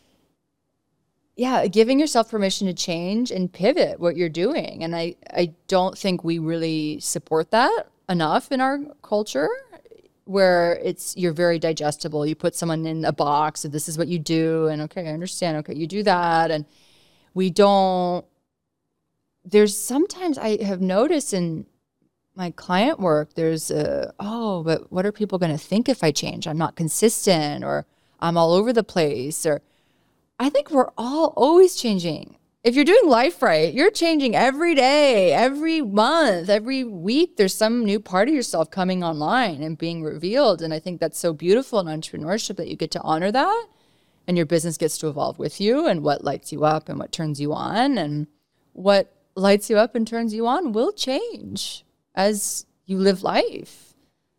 yeah, giving yourself permission to change and pivot what you're doing. And I, I don't think we really support that enough in our culture, where it's, you're very digestible. You put someone in a box, and this is what you do. And okay, I understand. Okay, you do that. And we don't, there's sometimes I have noticed in my client work, there's a, oh, but what are people going to think if I change? I'm not consistent, or I'm all over the place. Or I think we're all always changing. If you're doing life right, you're changing every day, every month, every week. There's some new part of yourself coming online and being revealed. And I think that's so beautiful in entrepreneurship, that you get to honor that, and your business gets to evolve with you, and what lights you up and what turns you on. And what lights you up and turns you on will change as you live life.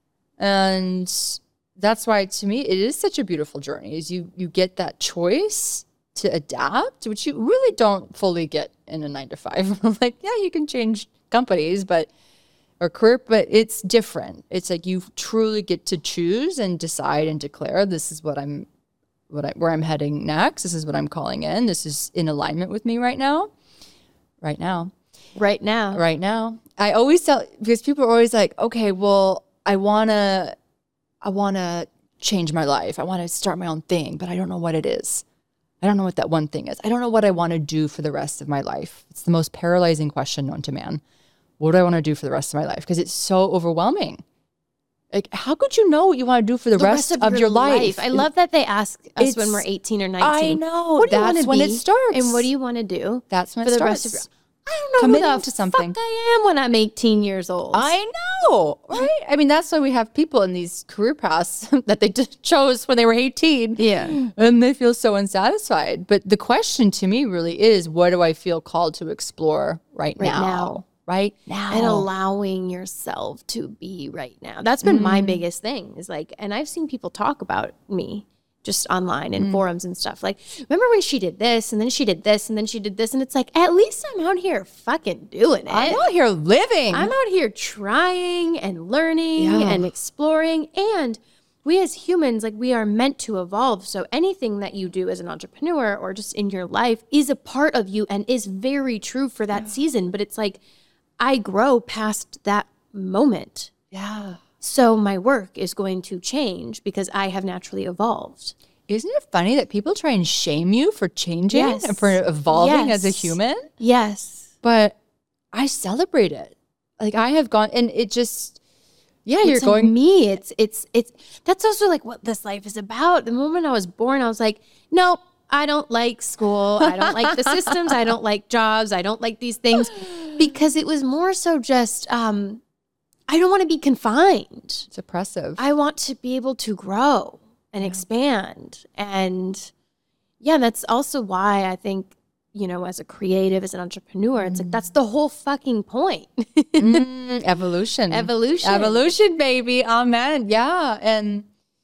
And that's why, to me, it is such a beautiful journey, is you you get that choice to adapt, which you really don't fully get in a nine to five. Like, yeah, you can change companies, but or career, but it's different. It's like you truly get to choose and decide and declare, this is what I'm, what I, where I'm heading next. This is what I'm calling in. This is in alignment with me right now. Right now. Right now. Right now. I always tell, because people are always like, okay, well, I want to, I want to change my life. I want to start my own thing, but I don't know what it is. I don't know what that one thing is. I don't know what I want to do for the rest of my life. It's the most paralyzing question known to man. What do I want to do for the rest of my life? Because it's so overwhelming. Like, how could you know what you want to do for the, the rest, rest of, of your, your life? life? I love that they ask us it's, when we're eighteen or nineteen. I know. What do That's you when be, it starts. And what do you want to do? That's when for it the starts. Rest of your, I don't know Committing who the to something. fuck I am when I'm eighteen years old. I know, right? I mean, that's why we have people in these career paths that they just chose when they were eighteen. Yeah. And they feel so unsatisfied. But the question to me really is, what do I feel called to explore right, right now? now? Right now. And allowing yourself to be right now. That's been mm. my biggest thing, is like, and I've seen people talk about me just online and mm. forums and stuff. Like, remember when she did this, and then she did this, and then she did this, and it's like, at least I'm out here fucking doing it. I'm out here living. I'm out here trying and learning yeah. and exploring. And we as humans, like, we are meant to evolve. So anything that you do as an entrepreneur or just in your life is a part of you and is very true for that yeah. season. But it's like, I grow past that moment. Yeah. So my work is going to change because I have naturally evolved. Isn't it funny that people try and shame you for changing yes. and for evolving yes. as a human? Yes. But I celebrate it. Like, I have gone, and it just, yeah, it's you're going. Me, it's, it's, it's, that's also like what this life is about. The moment I was born, I was like, nope. I don't like school. I don't like the systems. I don't like jobs. I don't like these things, because it was more so just, um, I don't want to be confined. It's oppressive. I want to be able to grow and yeah. expand. And yeah, that's also why I think, you know, as a creative, as an entrepreneur, mm. it's like, that's the whole fucking point. mm, evolution. Evolution. Evolution, baby. Amen. Yeah. And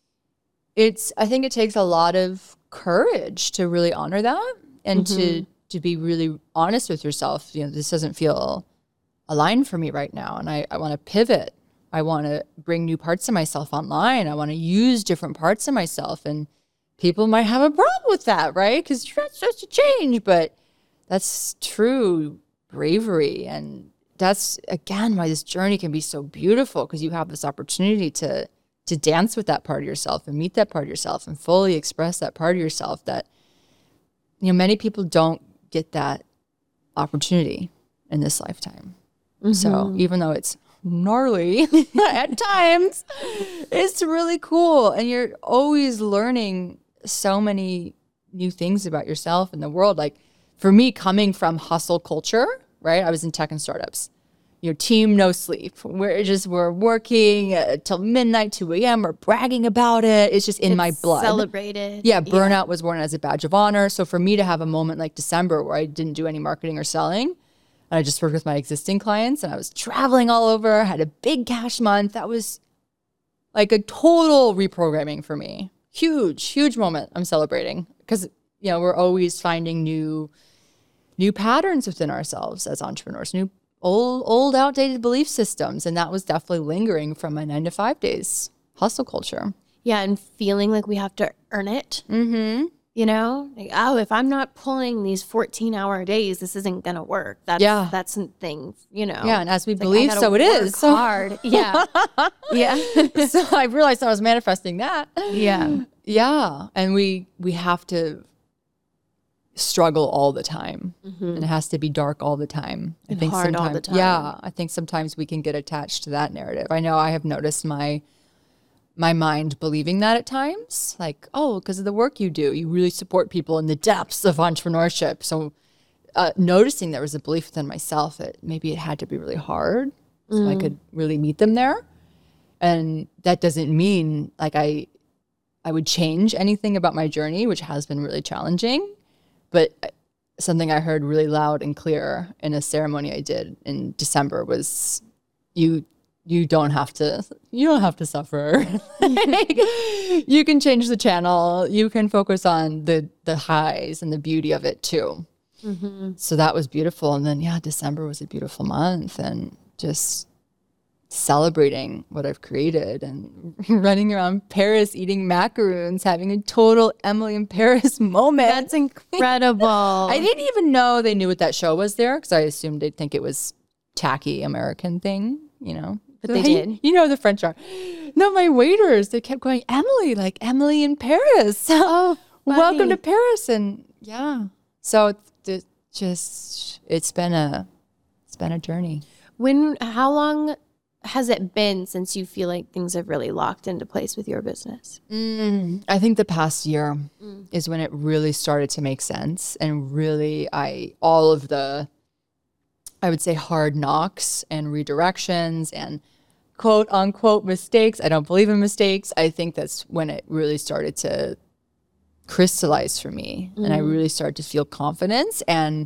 it's, I think it takes a lot of courage to really honor that, and mm-hmm. to to be really honest with yourself. You know, this doesn't feel aligned for me right now, and I, I want to pivot. I want to bring new parts of myself online. I want to use different parts of myself. And people might have a problem with that, right? Because you're not supposed to change. But that's true bravery. And that's, again, why this journey can be so beautiful, because you have this opportunity to to dance with that part of yourself and meet that part of yourself and fully express that part of yourself that, you know, many people don't get that opportunity in this lifetime. Mm-hmm. So even though it's gnarly at times, it's really cool. And you're always learning so many new things about yourself and the world. Like for me, coming from hustle culture, right? I was in tech and startups. You know, team no sleep. We're just, we're working uh, till midnight, two a.m. We're bragging about it. It's just in it's my blood. Celebrated. Yeah, burnout yeah. was born as a badge of honor. So for me to have a moment like December where I didn't do any marketing or selling, and I just worked with my existing clients, and I was traveling all over, had a big cash month, that was like a total reprogramming for me. Huge, huge moment I'm celebrating, because, you know, we're always finding new, new patterns within ourselves as entrepreneurs, new old, old, outdated belief systems. And that was definitely lingering from my nine to five days hustle culture. Yeah. And feeling like we have to earn it. Mm-hmm. You know, like, oh, if I'm not pulling these fourteen hour days, this isn't going to work. That's, yeah. that's a thing, you know. Yeah. And as we it's believe, like, so it is. So hard. Yeah. yeah. So I realized I was manifesting that. Yeah. Yeah. And we, we have to struggle all the time, mm-hmm. and it has to be dark all the time. And I think hard all the time. Yeah, I think sometimes we can get attached to that narrative. I know I have noticed my my mind believing that at times, like, oh, because of the work you do, you really support people in the depths of entrepreneurship. So uh, noticing there was a belief within myself that maybe it had to be really hard so mm. I could really meet them there. And that doesn't mean like I I would change anything about my journey, which has been really challenging. But something I heard really loud and clear in a ceremony I did in December was, you you don't have to you don't have to suffer. Like, you can change the channel. You can focus on the the highs and the beauty of it too. Mm-hmm. So that was beautiful. And then yeah, December was a beautiful month, and just celebrating what I've created and running around Paris eating macaroons, having a total Emily in Paris moment. That's incredible. I didn't even know they knew what that show was there, because I assumed they'd think it was tacky American thing, you know. But so they hey, did. You know the French are. No, my waiters, they kept going, Emily, like Emily in Paris. Oh, welcome to Paris. And yeah. So it's just, it's been a, it's been a journey. When, how long has it been since you feel like things have really locked into place with your business? Mm, I think the past year mm. is when it really started to make sense. And really, I, all of the, I would say hard knocks and redirections and quote unquote mistakes. I don't believe in mistakes. I think that's when it really started to crystallize for me. Mm. And I really started to feel confidence. And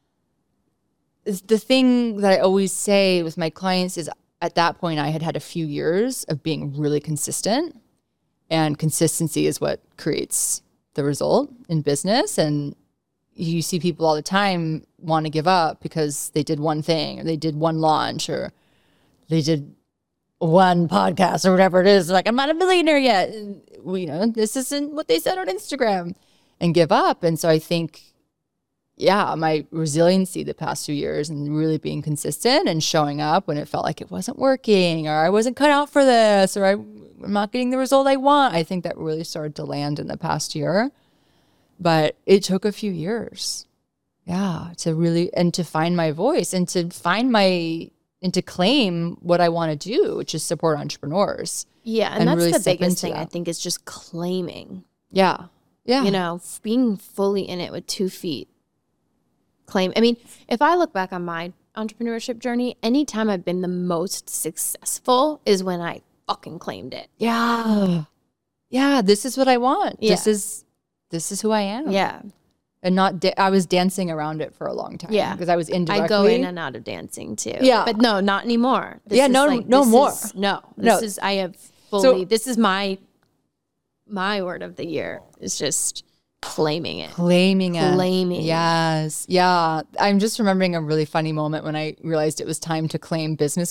the thing that I always say with my clients is, at that point, I had had a few years of being really consistent, and consistency is what creates the result in business. And you see people all the time want to give up because they did one thing, or they did one launch, or they did one podcast, or whatever it is. Like, I'm not a millionaire yet. And, you know, this isn't what they said on Instagram, and give up. And so I think, yeah, my resiliency the past few years and really being consistent and showing up when it felt like it wasn't working, or I wasn't cut out for this, or I, I'm not getting the result I want. I think that really started to land in the past year. But it took a few years, yeah, to really, and to find my voice, and to find my, and to claim what I want to do, which is support entrepreneurs. Yeah, and, and that's really the biggest thing, that. I think, is just claiming. Yeah, yeah. You know, being fully in it with two feet. Claim. I mean, if I look back on my entrepreneurship journey, anytime I've been the most successful is when I fucking claimed it. Yeah. Yeah. This is what I want. Yeah. This is, this is who I am. Yeah. And not, da- I was dancing around it for a long time. Yeah. Because I was indirectly. I go in and out of dancing too. Yeah. But no, not anymore. This yeah. No, like, no more. Is, no, this no. is, I have fully, so, this is my, my word of the year is just claiming it. Claiming it. Claiming. Yes. Yeah. I'm just remembering a really funny moment when I realized it was time to claim business co-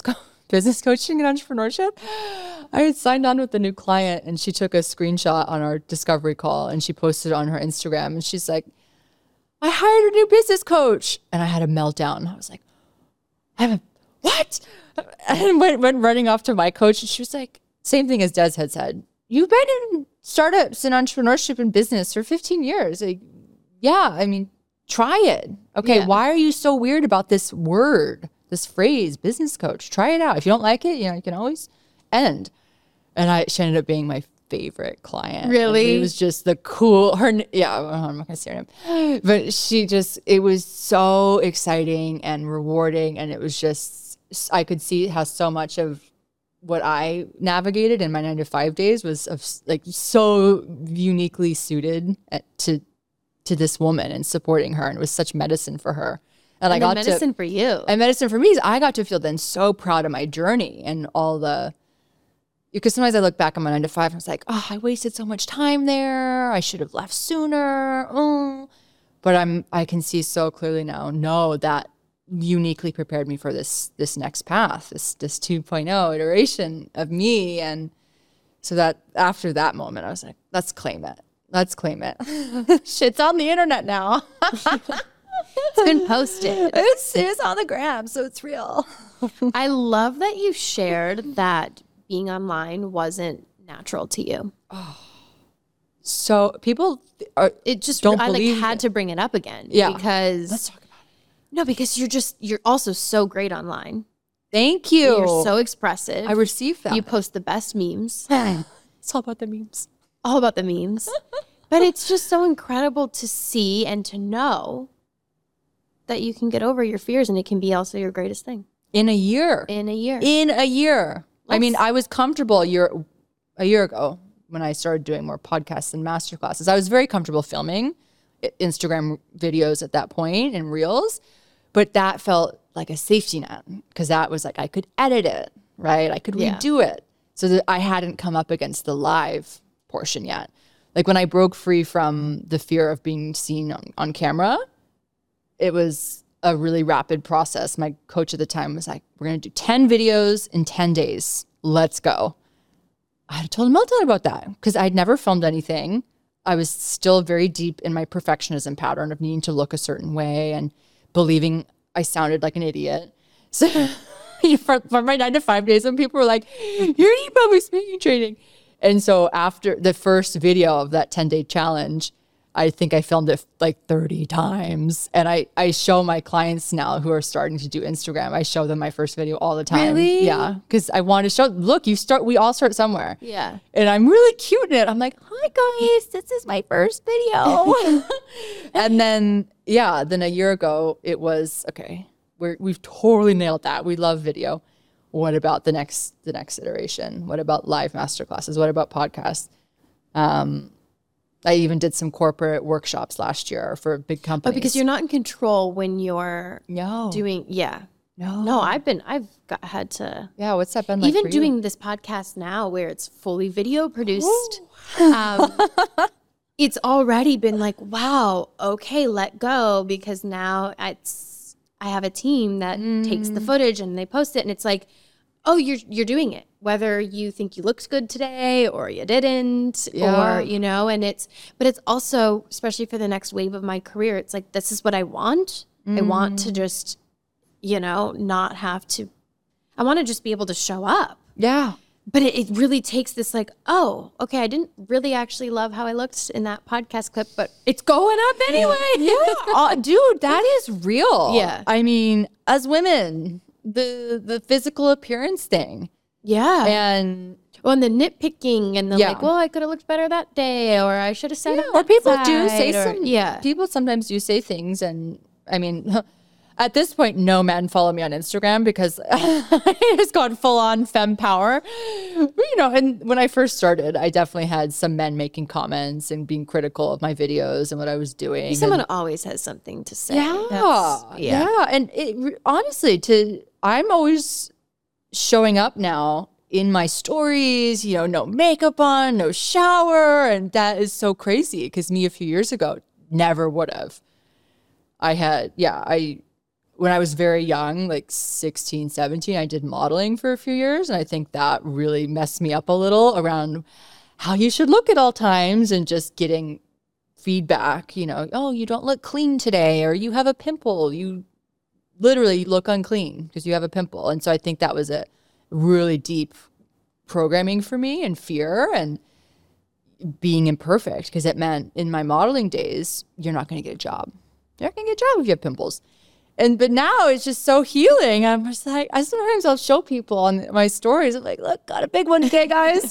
business coaching and entrepreneurship. I had signed on with a new client and she took a screenshot on our discovery call and she posted it on her Instagram and she's like, I hired a new business coach. And I had a meltdown. I was like, I have a, what? And went, went running off to my coach and she was like, same thing as Des had said. You've been in startups and entrepreneurship and business for fifteen years. Like, yeah, I mean, try it. Okay, Yeah. why are you so weird about this word, this phrase, business coach? Try it out. If you don't like it, you know, you can always end. And I, she ended up being my favorite client. Really? And it was just the cool, her, yeah, I'm not going to say her name. But she just, it was so exciting and rewarding. And it was just, I could see how so much of what I navigated in my nine to five days was of like so uniquely suited at, to to this woman and supporting her, and it was such medicine for her. And, And I then got medicine to, for you. and medicine for me is I got to feel then so proud of my journey and all the, because sometimes I look back on my nine to five and I was like, oh, I wasted so much time there. I should have left sooner. Oh. But I'm I can see so clearly now, no, that uniquely prepared me for this this next path, this this two point oh iteration of me. And so that after that moment, I was like, let's claim it. Let's claim it. Shit's on the internet now. It's been posted. It's, it's on the gram, so it's real. I love that you shared that being online wasn't natural to you. So people are, It just, don't I like believe had it. to bring it up again. Yeah. Because, Let's talk about it. no, because you're just, you're also so great online. Thank you. You're so expressive. I received that. You post the best memes. It's all about the memes. All about the memes. But it's just so incredible to see and to know that you can get over your fears and it can be also your greatest thing In a year. in a year. In a year. I mean, Let's- I was comfortable a year, a year ago when I started doing more podcasts and masterclasses. I was very comfortable filming I- Instagram videos at that point and reels, but that felt like a safety net because that was like I could edit it, right? I could Yeah. redo it. So that I hadn't come up against the live portion yet. Like when I broke free from the fear of being seen on, on camera, it was a really rapid process. My coach at the time was like, we're going to do ten videos in ten days. Let's go. I had told him meltdown about that because I'd never filmed anything. I was still very deep in my perfectionism pattern of needing to look a certain way and believing I sounded like an idiot. So for, for my nine to five days, when people were like, you need public speaking training. And so after the first video of that ten day challenge, I think I filmed it like thirty times. And I, I show my clients now who are starting to do Instagram, I show them my first video all the time. Really? Yeah. Because I want to show, look, you start, we all start somewhere. Yeah. And I'm really cute in it. I'm like, hi guys, this is my first video. And then, yeah, then a year ago it was, okay, we're, we've totally nailed that. We love video. What about the next, the next iteration? What about live masterclasses? What about podcasts? Um, I even did some corporate workshops last year for big But companies. because you're not in control when you're no, doing, yeah. no, No, I've been, I've got, had to, yeah. What's that been like? even for you? doing this podcast now where it's fully video produced, um, it's already been like, wow, okay, let go, because now it's, I have a team that takes the footage and they post it and it's like, oh, you're you're doing it, whether you think you looked good today or you didn't, Yeah. or, you know, and it's, but it's also, especially for the next wave of my career, it's like, this is what I want. I want to just, you know, not have to, I want to just be able to show up. Yeah. But it, it really takes this like, oh, okay, I didn't really actually love how I looked in that podcast clip, but it's going up anyway. Yeah, uh, dude, that is real. Yeah. I mean, as women, the the physical appearance thing, Yeah. and Well, and the nitpicking and the Yeah. like, well, I could have looked better that day, or I should have said it. or people do say or, some. yeah. people sometimes do say things, and I mean, at this point, no men follow me on Instagram because it's gone full on femme power. But, you know, and when I first started, I definitely had some men making comments and being critical of my videos and what I was doing. Someone and- always has something to say. Yeah, That's- yeah, and it, honestly, to I'm always showing up now in my stories. You know, no makeup on, no shower, and that is so crazy because me a few years ago never would have. I had, yeah, I when I was very young, like sixteen, seventeen, I did modeling for a few years. And I think that really messed me up a little around how you should look at all times and just getting feedback, you know, oh, you don't look clean today, or you have a pimple. You literally look unclean because you have a pimple. And so I think that was a really deep programming for me, and fear and being imperfect, because it meant in my modeling days, you're not going to get a job. You're not going to get a job if you have pimples. And but now it's just so healing. I'm just like, I sometimes I'll show people on my stories. I'm like, look, got a big one today, guys.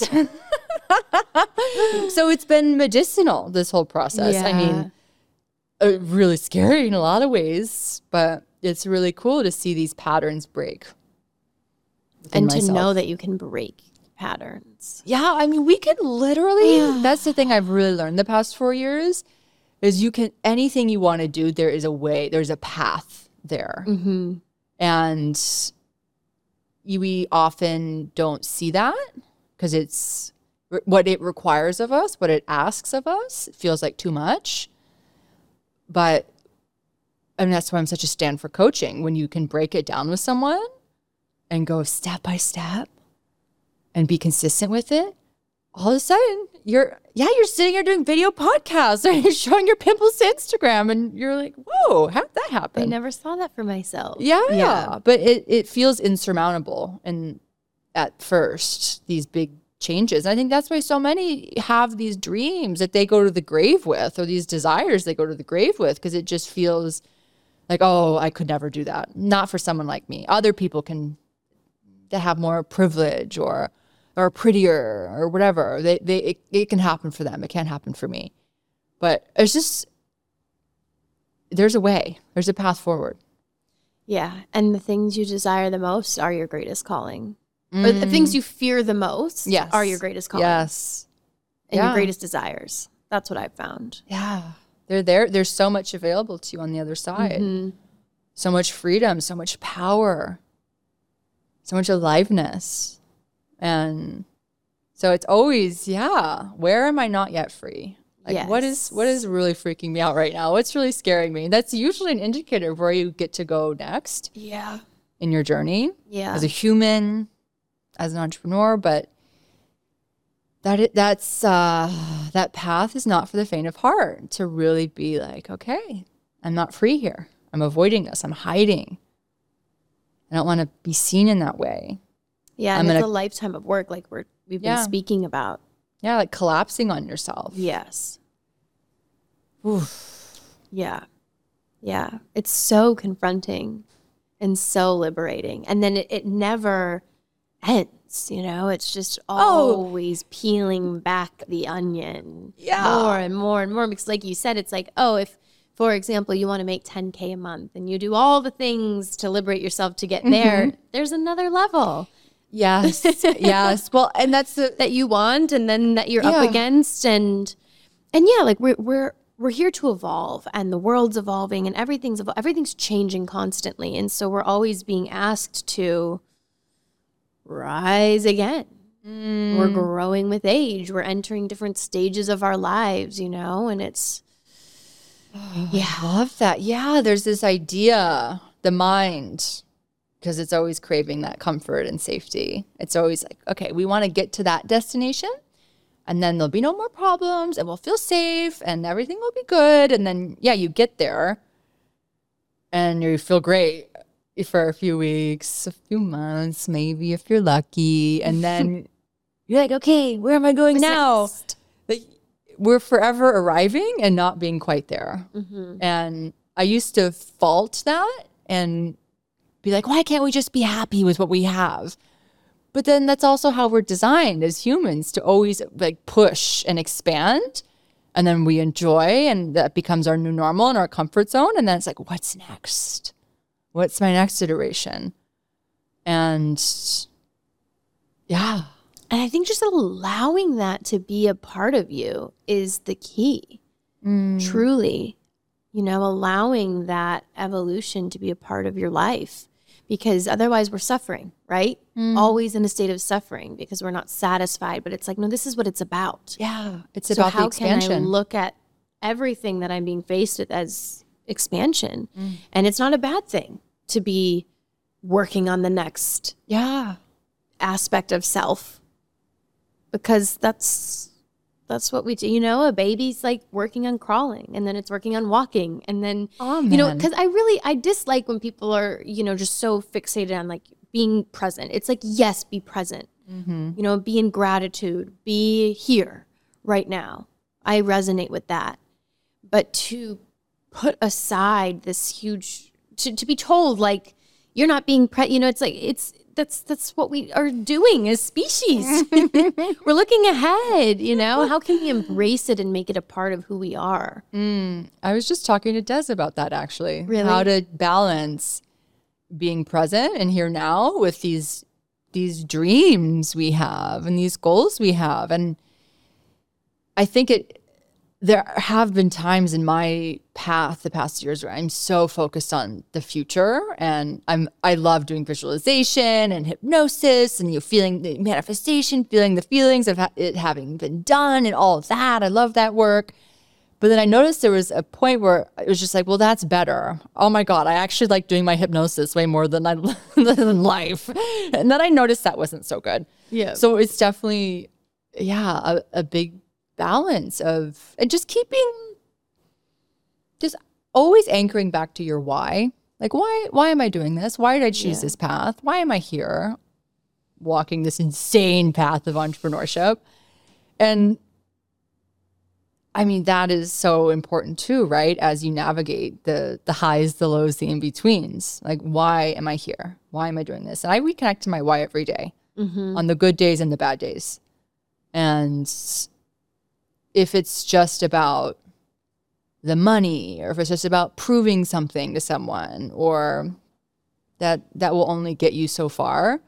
So it's been medicinal, this whole process. Yeah. I mean, uh, really scary in a lot of ways, but it's really cool to see these patterns break. And to myself. know that you can break patterns. Yeah, I mean, we could literally, that's the thing I've really learned the past four years, is you can, anything you want to do, there is a way, there's a path there. Mm-hmm. And you, we often don't see that because it's what it requires of us, what it asks of us. It feels like too much. But, I mean, that's why I'm such a stand for coaching. When you can break it down with someone and go step by step and be consistent with it, all of a sudden you're, yeah, you're sitting here doing video podcasts and you're showing your pimples to Instagram and you're like, whoa, how did that happen? I never saw that for myself. Yeah, Yeah. but it, it feels insurmountable and at first, these big changes. And I think that's why so many have these dreams that they go to the grave with, or these desires they go to the grave with, because it just feels like, oh, I could never do that. Not for someone like me. Other people can, that have more privilege or or prettier or whatever. They they it, it can happen for them. It can't happen for me. But it's just, there's a way. There's a path forward. Yeah. And the things you desire the most are your greatest calling. Or the things you fear the most Yes. are your greatest calling. Yes. And Yeah. your greatest desires. That's what I've found. Yeah. They're there. There's so much available to you on the other side. Mhm. So much freedom, so much power, so much aliveness. And so it's always, yeah, where am I not yet free? Like what is Yes. what is really freaking me out right now? What's really scaring me? That's usually an indicator of where you get to go next Yeah. in your journey Yeah. as a human, as an entrepreneur. But that it, that's uh, that path is not for the faint of heart, to really be like, okay, I'm not free here. I'm avoiding this. I'm hiding. I don't want to be seen in that way. Yeah. I'm And it's gonna- a lifetime of work like we're, we've been Yeah. speaking about. Yeah, like collapsing on yourself. Yes. Oof. Yeah. Yeah. It's so confronting and so liberating. And then it, it never ends, you know? It's just always peeling back the onion Yeah. more and more and more. Because like you said, it's like, oh, if, for example, you want to make ten K a month and you do all the things to liberate yourself to get there, there's another level Yes. Yes. Well, and that's the, that you want and then that you're Yeah. up against. And, and yeah, like we're, we're, we're here to evolve, and the world's evolving, and everything's evol- everything's changing constantly. And so we're always being asked to rise again. We're growing with age. We're entering different stages of our lives, you know, and it's, yeah, I love that. Yeah, there's this idea, the mind, because it's always craving that comfort and safety. It's always like, okay, we want to get to that destination, and then there'll be no more problems, and we'll feel safe, and everything will be good. And then, yeah, you get there, and you feel great for a few weeks, a few months, maybe if you're lucky. And then you're like, okay, where am I going now? next? Like, we're forever arriving and not being quite there. And I used to fault that and be like, why can't we just be happy with what we have? But then that's also how we're designed as humans, to always like push and expand. And then we enjoy, and that becomes our new normal and our comfort zone. And then it's like, what's next? What's my next iteration? And yeah. And I think just allowing that to be a part of you is the key. Truly, you know, allowing that evolution to be a part of your life, because otherwise we're suffering, right? Always in a state of suffering because we're not satisfied. But it's like, no, this is what it's about. Yeah. It's So about how the expansion. can I look at everything that I'm being faced with as expansion? And it's not a bad thing. to be working on the next Yeah. aspect of self, because that's that's what we do. You know, a baby's like working on crawling, and then it's working on walking, and then Oh, you know, man. because I really I dislike when people are, you know, just so fixated on like being present. It's like, yes, be present. Mm-hmm. You know, be in gratitude, be here right now. I resonate with that. But to put aside this huge, to, to be told like you're not being pre, you know, it's like it's that's that's what we are doing as species. We're looking ahead. You know, how can we embrace it and make it a part of who we are? Mm, I was just talking to Des about that, actually. Really? How to balance being present and here now with these these dreams we have and these goals we have. And I think it there have been times in my path the past years where I'm so focused on the future, and I'm I love doing visualization and hypnosis and you know, feeling the manifestation, feeling the feelings of ha- it having been done and all of that. I love that work. But then I noticed there was a point where it was just like, well, that's better. Oh my God, I actually like doing my hypnosis way more than I than life. And then I noticed that wasn't so good. Yeah. So it's definitely, yeah, a, a big balance of, and just keeping, just always anchoring back to your why. Like, why, why am I doing this? Why did I choose Yeah. this path? Why am I here walking this insane path of entrepreneurship? And I mean, that is so important too, right? As you navigate the the highs, the lows, the in-betweens. Like, why am I here? Why am I doing this? And I reconnect to my why every day, Mm-hmm. on the good days and the bad days. And if it's just about the money, or if it's just about proving something to someone, or that that will only get you so far.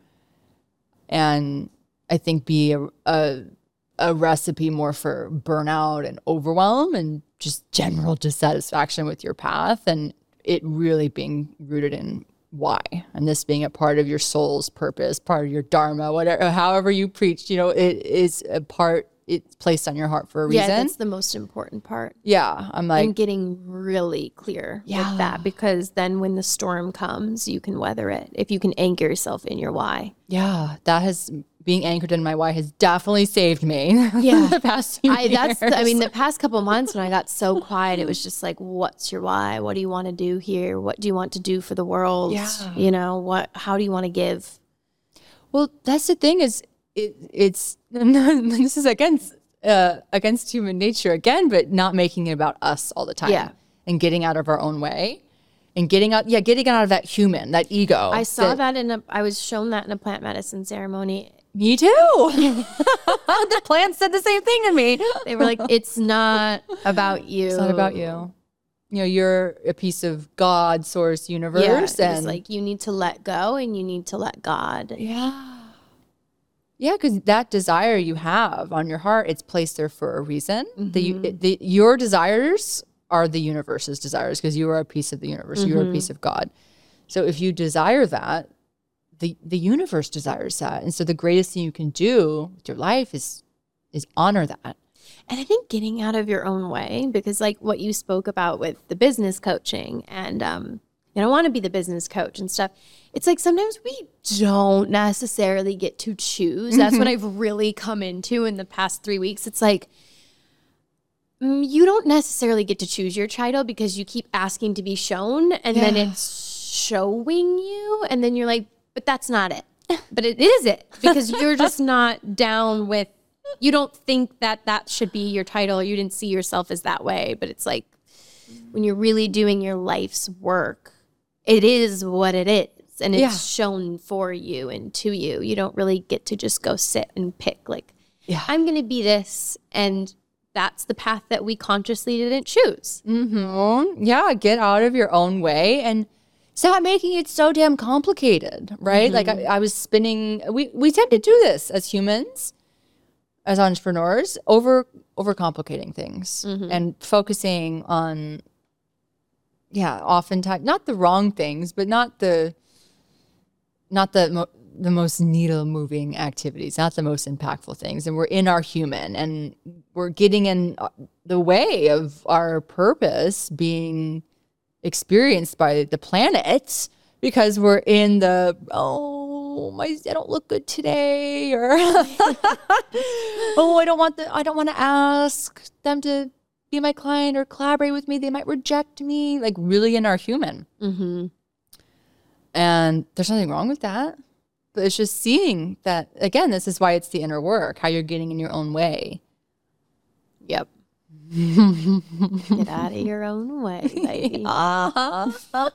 And I think be a, a a recipe more for burnout and overwhelm and just general dissatisfaction with your path, and it really being rooted in why, and this being a part of your soul's purpose, part of your dharma, whatever, however you preach, you know, it is a part, it's placed on your heart for a reason. Yeah, that's the most important part. Yeah, I'm like, And getting really clear Yeah. with that, because then when the storm comes, you can weather it. If you can anchor yourself in your why. yeah, that has, being anchored in my why has definitely saved me. Yeah. the past few I that's years. I mean, the past couple months when I got so quiet, it was just like, what's your why? What do you want to do here? What do you want to do for the world? Yeah. You know, what how do you want to give? Well, that's the thing is, it, it's, this is against, uh, against human nature again, but not making it about us all the time. Yeah. And getting out of our own way and getting out, yeah, getting out of that human, that ego. I saw that in a I was shown that in a plant medicine ceremony. Me too. The plant said the same thing to me. They were like, it's not about you. It's not about you. You know, you're a piece of God, source, universe. Yeah, it was and like you need to let go and you need to let God. Yeah. Yeah, because that desire you have on your heart, it's placed there for a reason. The, the your desires are the universe's desires, because you are a piece of the universe. You are a piece of God. So if you desire that, the the universe desires that. And so the greatest thing you can do with your life is is honor that. And I think getting out of your own way, because like what you spoke about with the business coaching and um, you know, I want to be the business coach and stuff. It's like sometimes we don't necessarily get to choose. That's what I've really come into in the past three weeks. It's like, mm, you don't necessarily get to choose your title because you keep asking to be shown, and then Yeah. it's showing you, and then you're like, but that's not it. But it is it, because you're just not down with, you don't think that that should be your title, or you didn't see yourself as that way. But it's like, when you're really doing your life's work, it is what it is, and it's Yeah. shown for you and to you. You don't really get to just go sit and pick like, Yeah. I'm going to be this, and that's the path that we consciously didn't choose. Mm-hmm. Yeah, get out of your own way and stop making it so damn complicated, right? Like I, I was spinning. We we tend to do this as humans, as entrepreneurs, over overcomplicating things and focusing on, yeah, oftentimes not the wrong things, but not the not the mo- the most needle moving activities, not the most impactful things. And we're in our human, and we're getting in the way of our purpose being experienced by the planet because we're in the, oh, my, I don't look good today, or oh, I don't want the, I don't want to ask them to be my client or collaborate with me. They might reject me, like really in our human. Mm-hmm. And there's nothing wrong with that. But it's just seeing that, again, this is why it's the inner work, how you're getting in your own way. Yep. Get out of your own way, baby. Uh-huh.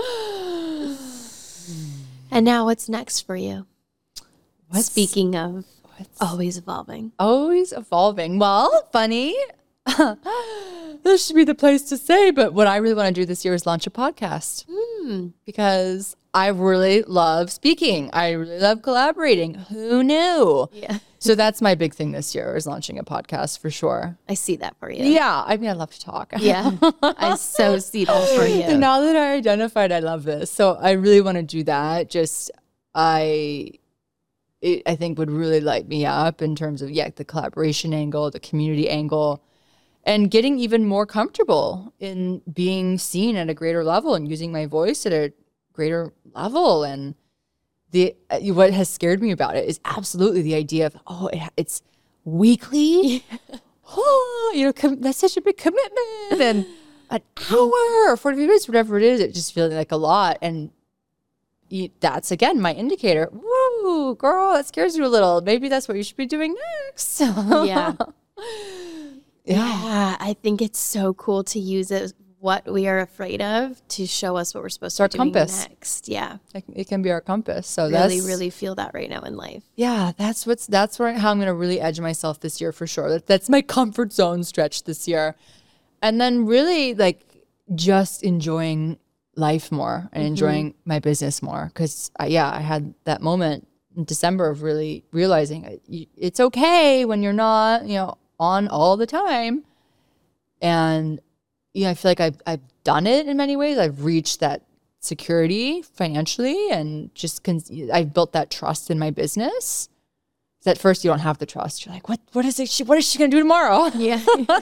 And now what's next for you? What's, Speaking of what's always evolving. Always evolving. Well, funny. This should be the place to say, but what I really want to do this year is launch a podcast. Mm. Because I really love speaking. I really love collaborating. Who knew? Yeah. So that's my big thing this year, is launching a podcast for sure. I see that for you. Yeah. I mean, I love to talk. Yeah. I so see that for you. And now that I identified, I love this. So I really want to do that. Just, I, it, I think would really light me up in terms of, yeah, the collaboration angle, the community angle, and getting even more comfortable in being seen at a greater level and using my voice at a greater level. And the uh, what has scared me about it is absolutely the idea of, oh, it, it's weekly. Oh, you know, com- that's such a big commitment. And an hour or forty minutes, whatever it is, it just feels like a lot. And you, that's, again, my indicator. Woo, girl, that scares you a little. Maybe that's what you should be doing next. Yeah. Yeah. Yeah, I think it's so cool to use it, what we are afraid of, to show us what we're supposed It's to our be doing compass. next. Yeah, It, it can be our compass. So really, that's really feel that right now in life. yeah. That's what's that's where how I'm gonna really edge myself this year for sure. That, that's my comfort zone stretch this year, and then really like just enjoying life more and enjoying my business more. Because yeah, I had that moment in December of really realizing it, it's okay when you're not, you know, on all the time. And yeah, I feel like I've, I've done it in many ways. I've reached that security financially, and just con- I've built that trust in my business. At first you don't have the trust. You're like, what, what is it? She, what is she going to do tomorrow? Yeah.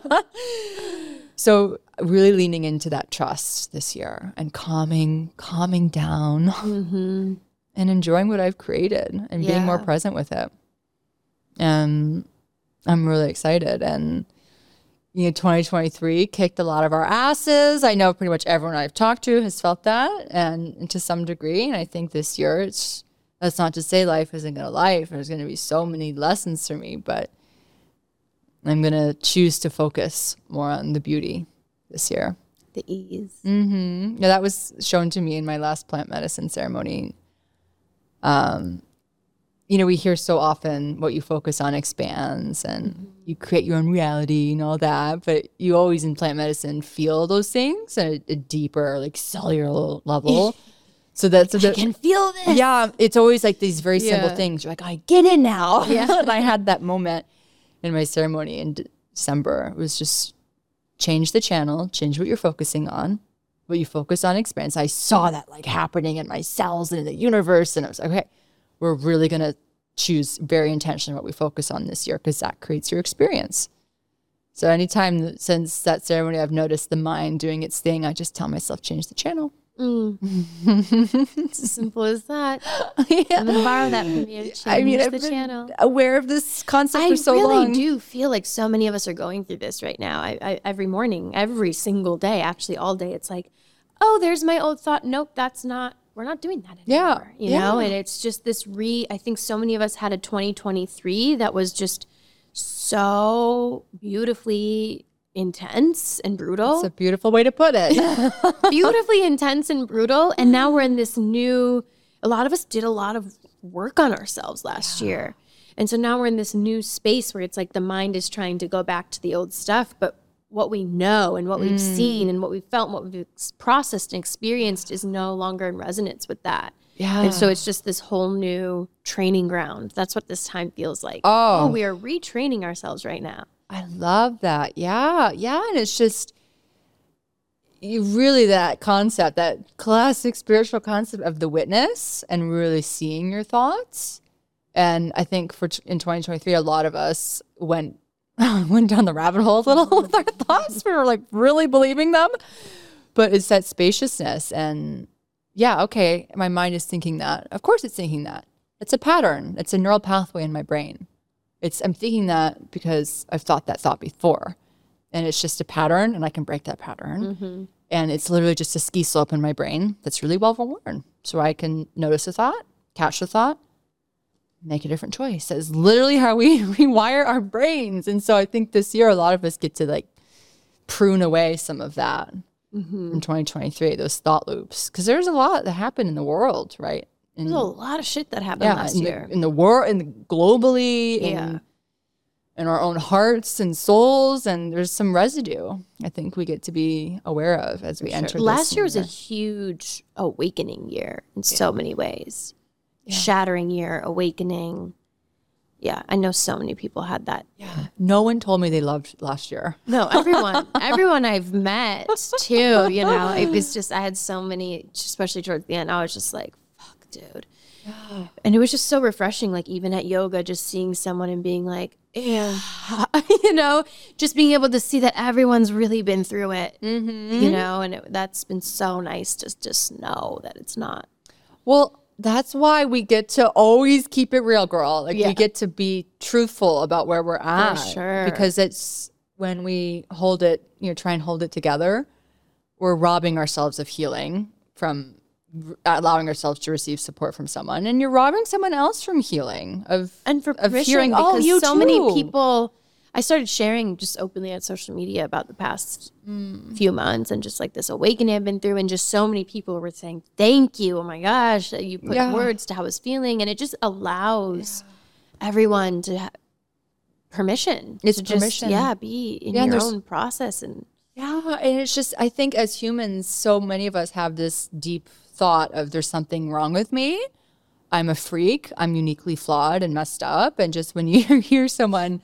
So really leaning into that trust this year and calming, calming down Mm-hmm. and enjoying what I've created and being more Yeah. present with it. And I'm really excited. And, you know, twenty twenty-three kicked a lot of our asses. I know pretty much everyone I've talked to has felt that, and to some degree. And I think this year, it's, that's not to say life isn't going to life. There's going to be so many lessons for me, but I'm going to choose to focus more on the beauty this year. The ease. Mm-hmm. Yeah, that was shown to me in my last plant medicine ceremony. Um, you know, we hear so often what you focus on expands, and mm-hmm. you create your own reality and all that, but you always in plant medicine feel those things at a, a deeper, like cellular level. So that's I can feel this. Yeah, it's always like these very simple Yeah. things. You're like, I get it now. Yeah. And I had that moment in my ceremony in December. It was just change the channel, change what you're focusing on. What you focus on expands. I saw that like happening in my cells and in the universe. And I was like, okay, we're really going to choose very intentionally what we focus on this year, because that creates your experience. So anytime since that ceremony, I've noticed the mind doing its thing, I just tell myself, change the channel. Mm. It's as simple as that. Yeah. I'm going to borrow that from you. Change I mean, the I've been channel. aware of this concept I for so really long. do feel like so many of us are going through this right now. I, I, every morning, every single day, actually all day, it's like, oh, there's my old thought. Nope, that's not, we're not doing that anymore. Yeah, You know, yeah. and it's just this re, I think so many of us had a twenty twenty-three that was just so beautifully intense and brutal. It's a beautiful way to put it. Beautifully intense and brutal. And now we're in this new, a lot of us did a lot of work on ourselves last yeah. year. And so now we're in this new space where it's like the mind is trying to go back to the old stuff, but what we know and what we've Mm. seen and what we've felt and what we've ex- processed and experienced is no longer in resonance with that. Yeah. And so it's just this whole new training ground. That's what this time feels like. Oh. we are retraining ourselves right now. I love that. Yeah. Yeah. And it's just you really that concept, that classic spiritual concept of the witness and really seeing your thoughts. And I think for in twenty twenty-three, a lot of us went went down the rabbit hole a little with our thoughts. We were like really believing them. But it's that spaciousness and yeah, okay, my mind is thinking that. Of course it's thinking that. It's a pattern. It's a neural pathway in my brain. It's I'm thinking that because I've thought that thought before. And it's just a pattern, and I can break that pattern. Mm-hmm. And it's literally just a ski slope in my brain that's really well worn. So I can notice a thought, catch the thought, make a different choice. That's literally how we rewire our brains. And so I think this year a lot of us get to like prune away some of that mm-hmm. in twenty twenty-three, those thought loops. Because there's a lot that happened in the world, right? And, there's a lot of shit that happened yeah, last in year. The, in the world, and globally, yeah. in, in our own hearts and souls. And there's some residue I think we get to be aware of as we sure. enter Last this year was year. a huge awakening year in yeah. so many ways. Yeah. Shattering year, awakening. Yeah, I know so many people had that. Yeah, no one told me they loved last year. No, everyone, everyone I've met too. You know, it was just I had so many, especially towards the end. I was just like, "Fuck, dude," yeah. And it was just so refreshing. Like even at yoga, just seeing someone and being like, "Yeah," you know, just being able to see that everyone's really been through it. Mm-hmm. You know, and it, that's been so nice to just know that it's not. Well. That's why we get to always keep it real, girl. Like yeah. we get to be truthful about where we're at. For sure. Because it's when we hold it, you know, try and hold it together, we're robbing ourselves of healing from allowing ourselves to receive support from someone. And you're robbing someone else from healing. Of And for of permission, hearing, because oh, you so too. many people... I started sharing just openly on social media about the past mm. few months and just like this awakening I've been through. And just so many people were saying, thank you. Oh my gosh, that you put yeah. words to how I was feeling. And it just allows yeah. everyone to have permission. It's to permission. Just, yeah, be in yeah, your own process. And yeah, and it's just, I think as humans, so many of us have this deep thought of there's something wrong with me. I'm a freak. I'm uniquely flawed and messed up. And just when you hear someone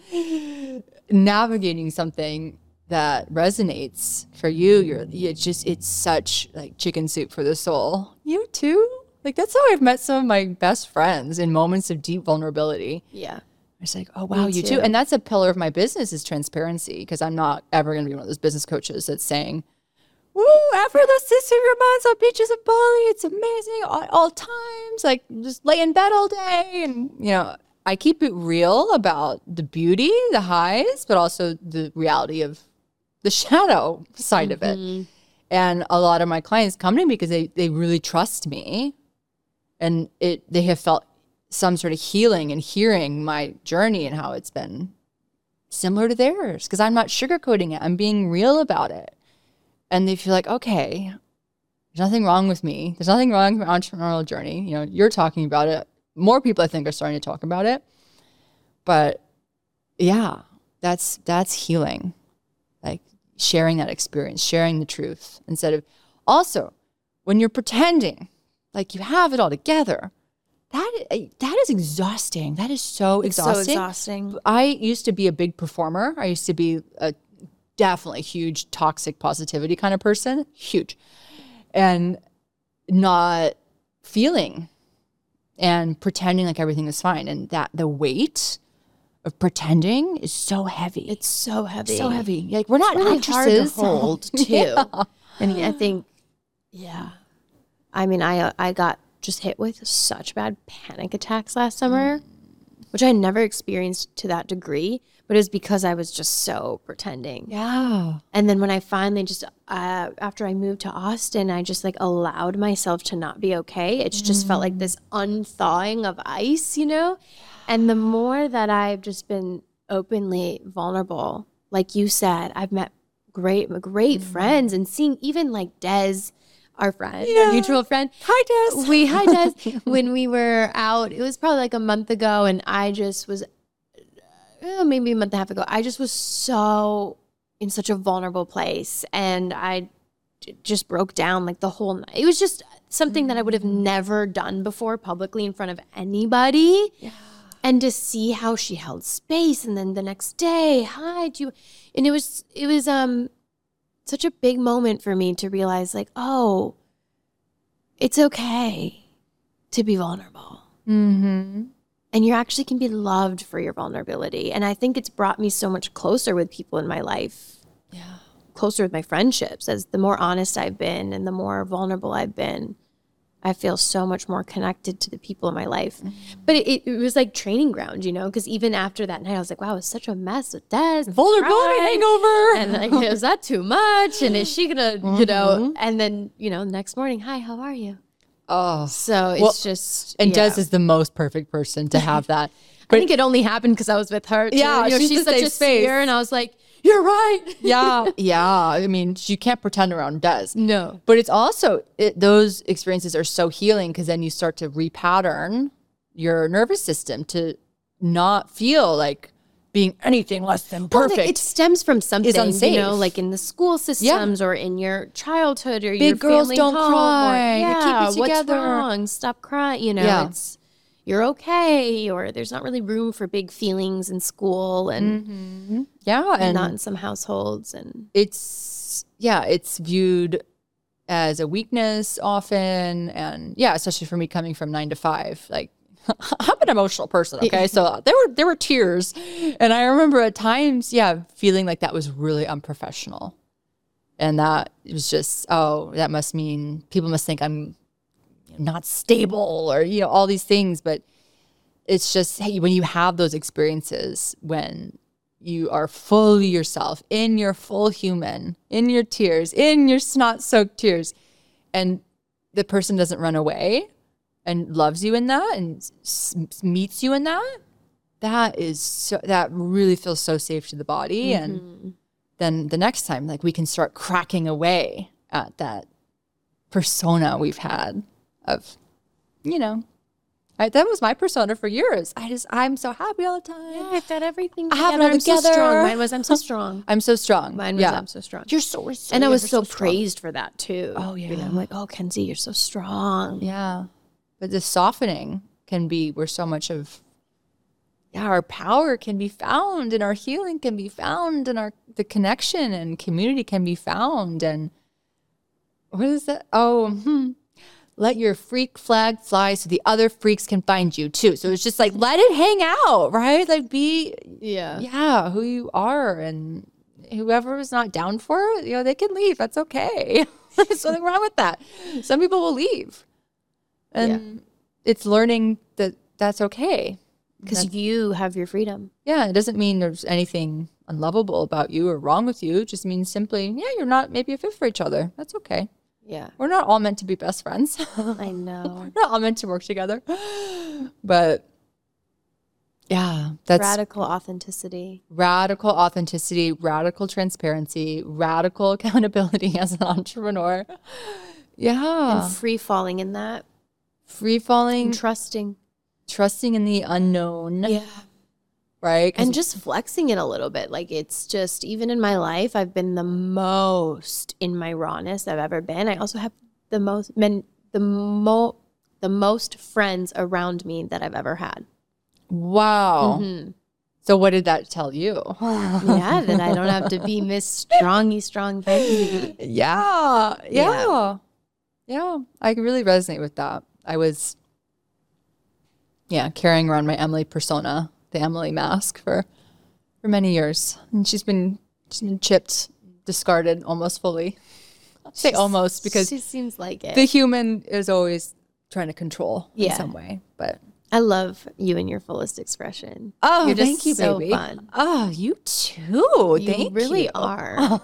navigating something that resonates for you, you're it's just it's such like chicken soup for the soul. You too? Like that's how I've met some of my best friends in moments of deep vulnerability. Yeah. It's like, oh wow, Me you too. too. And that's a pillar of my business is transparency, because I'm not ever gonna be one of those business coaches that's saying, woo, effortless of your minds on beaches of Bali. It's amazing all, all times. Like just lay in bed all day. And, you know, I keep it real about the beauty, the highs, but also the reality of the shadow side mm-hmm. of it. And a lot of my clients come to me because they, they really trust me. And it they have felt some sort of healing and hearing my journey and how it's been similar to theirs. Because I'm not sugarcoating it. I'm being real about it. And they feel like, okay, there's nothing wrong with me. There's nothing wrong with my entrepreneurial journey. You know, you're talking about it. More people, I think, are starting to talk about it. But yeah, that's that's healing. Like sharing that experience, sharing the truth instead of also when you're pretending like you have it all together. That that is exhausting. That is so it's exhausting. So exhausting. I used to be a big performer. I used to be a definitely huge toxic positivity kind of person, huge, and not feeling and pretending like everything is fine. And that the weight of pretending is so heavy. It's so heavy. So heavy. Like we're not it's really actresses. Hard to hold too. Yeah. I mean, I think, yeah. I mean, I I got just hit with such bad panic attacks last summer, mm. which I never experienced to that degree. But it was because I was just so pretending. Yeah. And then when I finally just, uh, after I moved to Austin, I just like allowed myself to not be okay. It just mm. felt like this unthawing of ice, you know? And the more that I've just been openly vulnerable, like you said, I've met great, great mm. friends and seeing even like Des, our friend, yeah. our mutual friend. Hi, Des. We, hi, Des. When we were out, it was probably like a month ago, and I just was Oh, maybe a month and a half ago, I just was so in such a vulnerable place, and I j- just broke down like the whole night. It was just something mm-hmm. that I would have never done before publicly in front of anybody. Yeah. And to see how she held space, and then the next day, hi, do you? And it was it was um such a big moment for me to realize like, oh, it's okay to be vulnerable. Mm-hmm. And you actually can be loved for your vulnerability. And I think it's brought me so much closer with people in my life. Yeah. Closer with my friendships. As the more honest I've been and the more vulnerable I've been, I feel so much more connected to the people in my life. Mm-hmm. But it, it was like training ground, you know, because even after that night, I was like, wow, it was such a mess with Des. Vulnerability hangover. And like, is that too much? And is she going to, mm-hmm. you know, and then, you know, next morning, hi, how are you? Oh. So it's well, just. And yeah. Des is the most perfect person to have that. But I think it only happened because I was with her. Too. Yeah, you know, she's, she's such a space. sphere. And I was like, you're right. Yeah. Yeah. I mean, you can't pretend around Des. No. But it's also, it, those experiences are so healing because then you start to repattern your nervous system to not feel like being anything less than perfect. Well, it stems from something, is unsafe. You know, like in the school systems yeah. or in your childhood or Big your girls family don't home. cry. Or, yeah, keep it together. What's wrong? Stop crying. You know, yeah. it's you're okay, or there's not really room for big feelings in school, and mm-hmm. yeah, and not in some households, and it's yeah, it's viewed as a weakness often, and yeah, especially for me coming from nine to five, like. I'm an emotional person, okay? So there were there were tears, and I remember at times, yeah, feeling like that was really unprofessional, and that it was just, oh, that must mean people must think I'm not stable, or you know, all these things. But it's just, hey, when you have those experiences, when you are fully yourself, in your full human, in your tears, in your snot-soaked tears, and the person doesn't run away. And loves you in that and s- meets you in that, that is so, that really feels so safe to the body. Mm-hmm. And then the next time, like we can start cracking away at that persona we've had of, you know, I, that was my persona for years. I just, I'm so happy all the time. Yeah, I've got everything together. I have it all I'm together. So strong. Mine was, I'm so strong. I'm so strong. Mine was, yeah. I'm so strong. You're so resilient. And I was so, so praised for that too. Oh, yeah. You know, I'm like, oh, Kenzie, you're so strong. Yeah. But the softening can be where so much of yeah, our power can be found, and our healing can be found, and our the connection and community can be found. And what is that? Oh, hmm. Let your freak flag fly so the other freaks can find you too. So it's just like, let it hang out, right? Like be, yeah, yeah, who you are, and whoever is not down for it, you know, they can leave. That's okay. There's nothing wrong with that. Some people will leave. And yeah. it's learning that that's okay. Because you have your freedom. Yeah, it doesn't mean there's anything unlovable about you or wrong with you. It just means simply, yeah, you're not maybe a fit for each other. That's okay. Yeah. We're not all meant to be best friends. I know. We're not all meant to work together. But yeah, that's radical authenticity. Radical authenticity, radical transparency, radical accountability as an entrepreneur. Yeah. And free falling in that. Free falling, and trusting, trusting in the unknown. Yeah. Right. And just flexing it a little bit. Like it's just, even in my life, I've been the most in my rawness I've ever been. I also have the most men, the mo, the most friends around me that I've ever had. Wow. Mm-hmm. So what did that tell you? Yeah, that I don't have to be Miss Strongy Strong Becky. Yeah. Yeah. Yeah. Yeah. I really resonate with that. I was, yeah, carrying around my Emily persona, the Emily mask, for for many years, and she's been she's been chipped, discarded almost fully. I say She's, almost because she seems like it. The human is always trying to control yeah. in some way, but I love you and your fullest expression. Oh, You're just thank you, so baby. Fun. Oh, you too. You thank really you. are.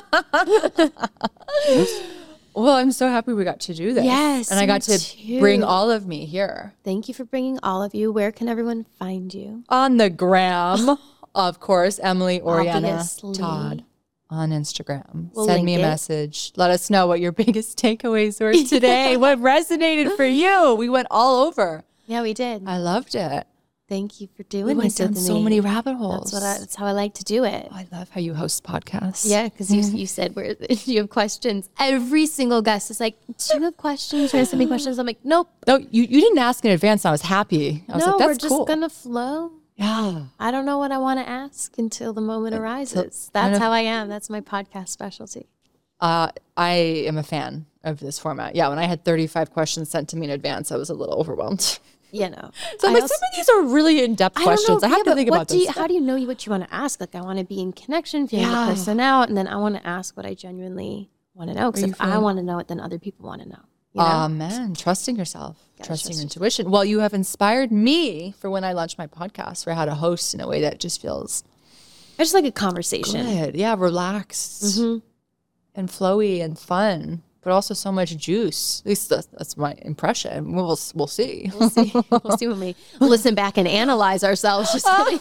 Well, I'm so happy we got to do this. Yes, and I got to too. bring all of me here. Thank you for bringing all of you. Where can everyone find you? On the gram, of course, Emily Oriana Obviously. Todd on Instagram. We'll Send me a link it. message. Let us know what your biggest takeaways were today. What resonated for you? We went all over. Yeah, we did. I loved it. Thank you for We doing went this down with so me. many rabbit holes. That's what I, that's how I like to do it. I love how you host podcasts. Yeah, because you you said where you have questions. Every single guest is like, "Do you have questions? Or send me questions?" I'm like, "Nope." No, you, you didn't ask in advance. And I was happy. I was no, like, that's we're just cool. gonna flow. Yeah. I don't know what I want to ask until the moment arises. So, That's kind of, how I am. That's my podcast specialty. Uh, I am a fan of this format. Yeah, when I had thirty-five questions sent to me in advance, I was a little overwhelmed. You know, So I'm I like, also, some of these are really in-depth I don't questions. know, I have yeah, to but think what about do you, this. how do you know what you want to ask? Like, I want to be in connection, feeling Yeah. the person out, and then I want to ask what I genuinely want to know. Because Are if you I feeling- want to know it, then other people want to know. You know? Amen. Trusting yourself, Gotta trusting trust your intuition. Well, you have inspired me for when I launch my podcast for how to host in a way that just feels I just like a conversation. good. Yeah, relaxed Mm-hmm. and flowy and fun, but also so much juice. At least that's, that's my impression. We'll we'll see. We'll see. We'll see when we listen back and analyze ourselves. Just kidding.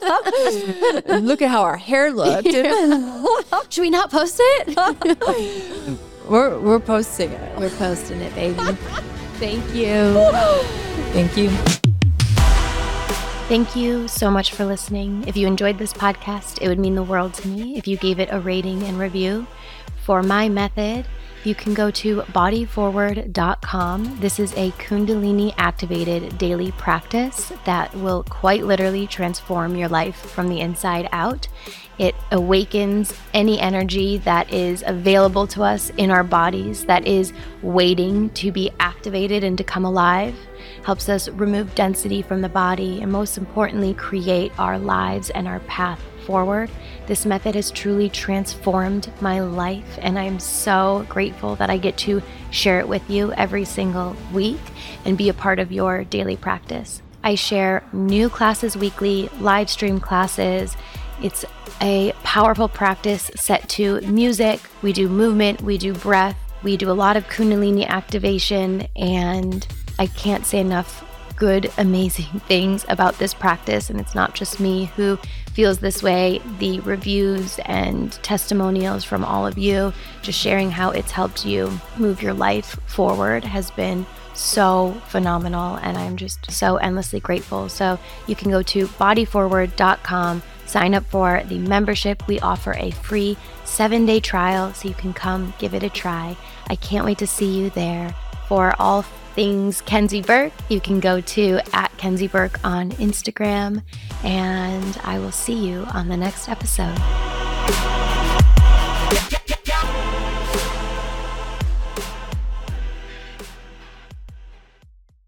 Look at how our hair looked. Should we not post it? we're we're posting it. We're posting it, baby. Thank you. Thank you. Thank you so much for listening. If you enjoyed this podcast, it would mean the world to me if you gave it a rating and review. For my method, you can go to body forward dot com. This is a Kundalini activated daily practice that will quite literally transform your life from the inside out. It awakens any energy that is available to us in our bodies that is waiting to be activated and to come alive. Helps us remove density from the body and, most importantly, create our lives and our path forward. This method has truly transformed my life, and I am so grateful that I get to share it with you every single week and be a part of your daily practice. I share new classes weekly, live stream classes. It's a powerful practice set to music. We do movement, we do breath, we do a lot of Kundalini activation, and I can't say enough good, amazing things about this practice. And it's not just me who feels this way. The reviews and testimonials from all of you just sharing how it's helped you move your life forward has been so phenomenal, and I'm just so endlessly grateful. So you can go to body forward dot com, sign up for the membership. We offer a free seven-day trial so you can come give it a try. I can't wait to see you there. For all things Kenzie Burke, you can go to at Kenzie Burke on Instagram, and I will see you on the next episode.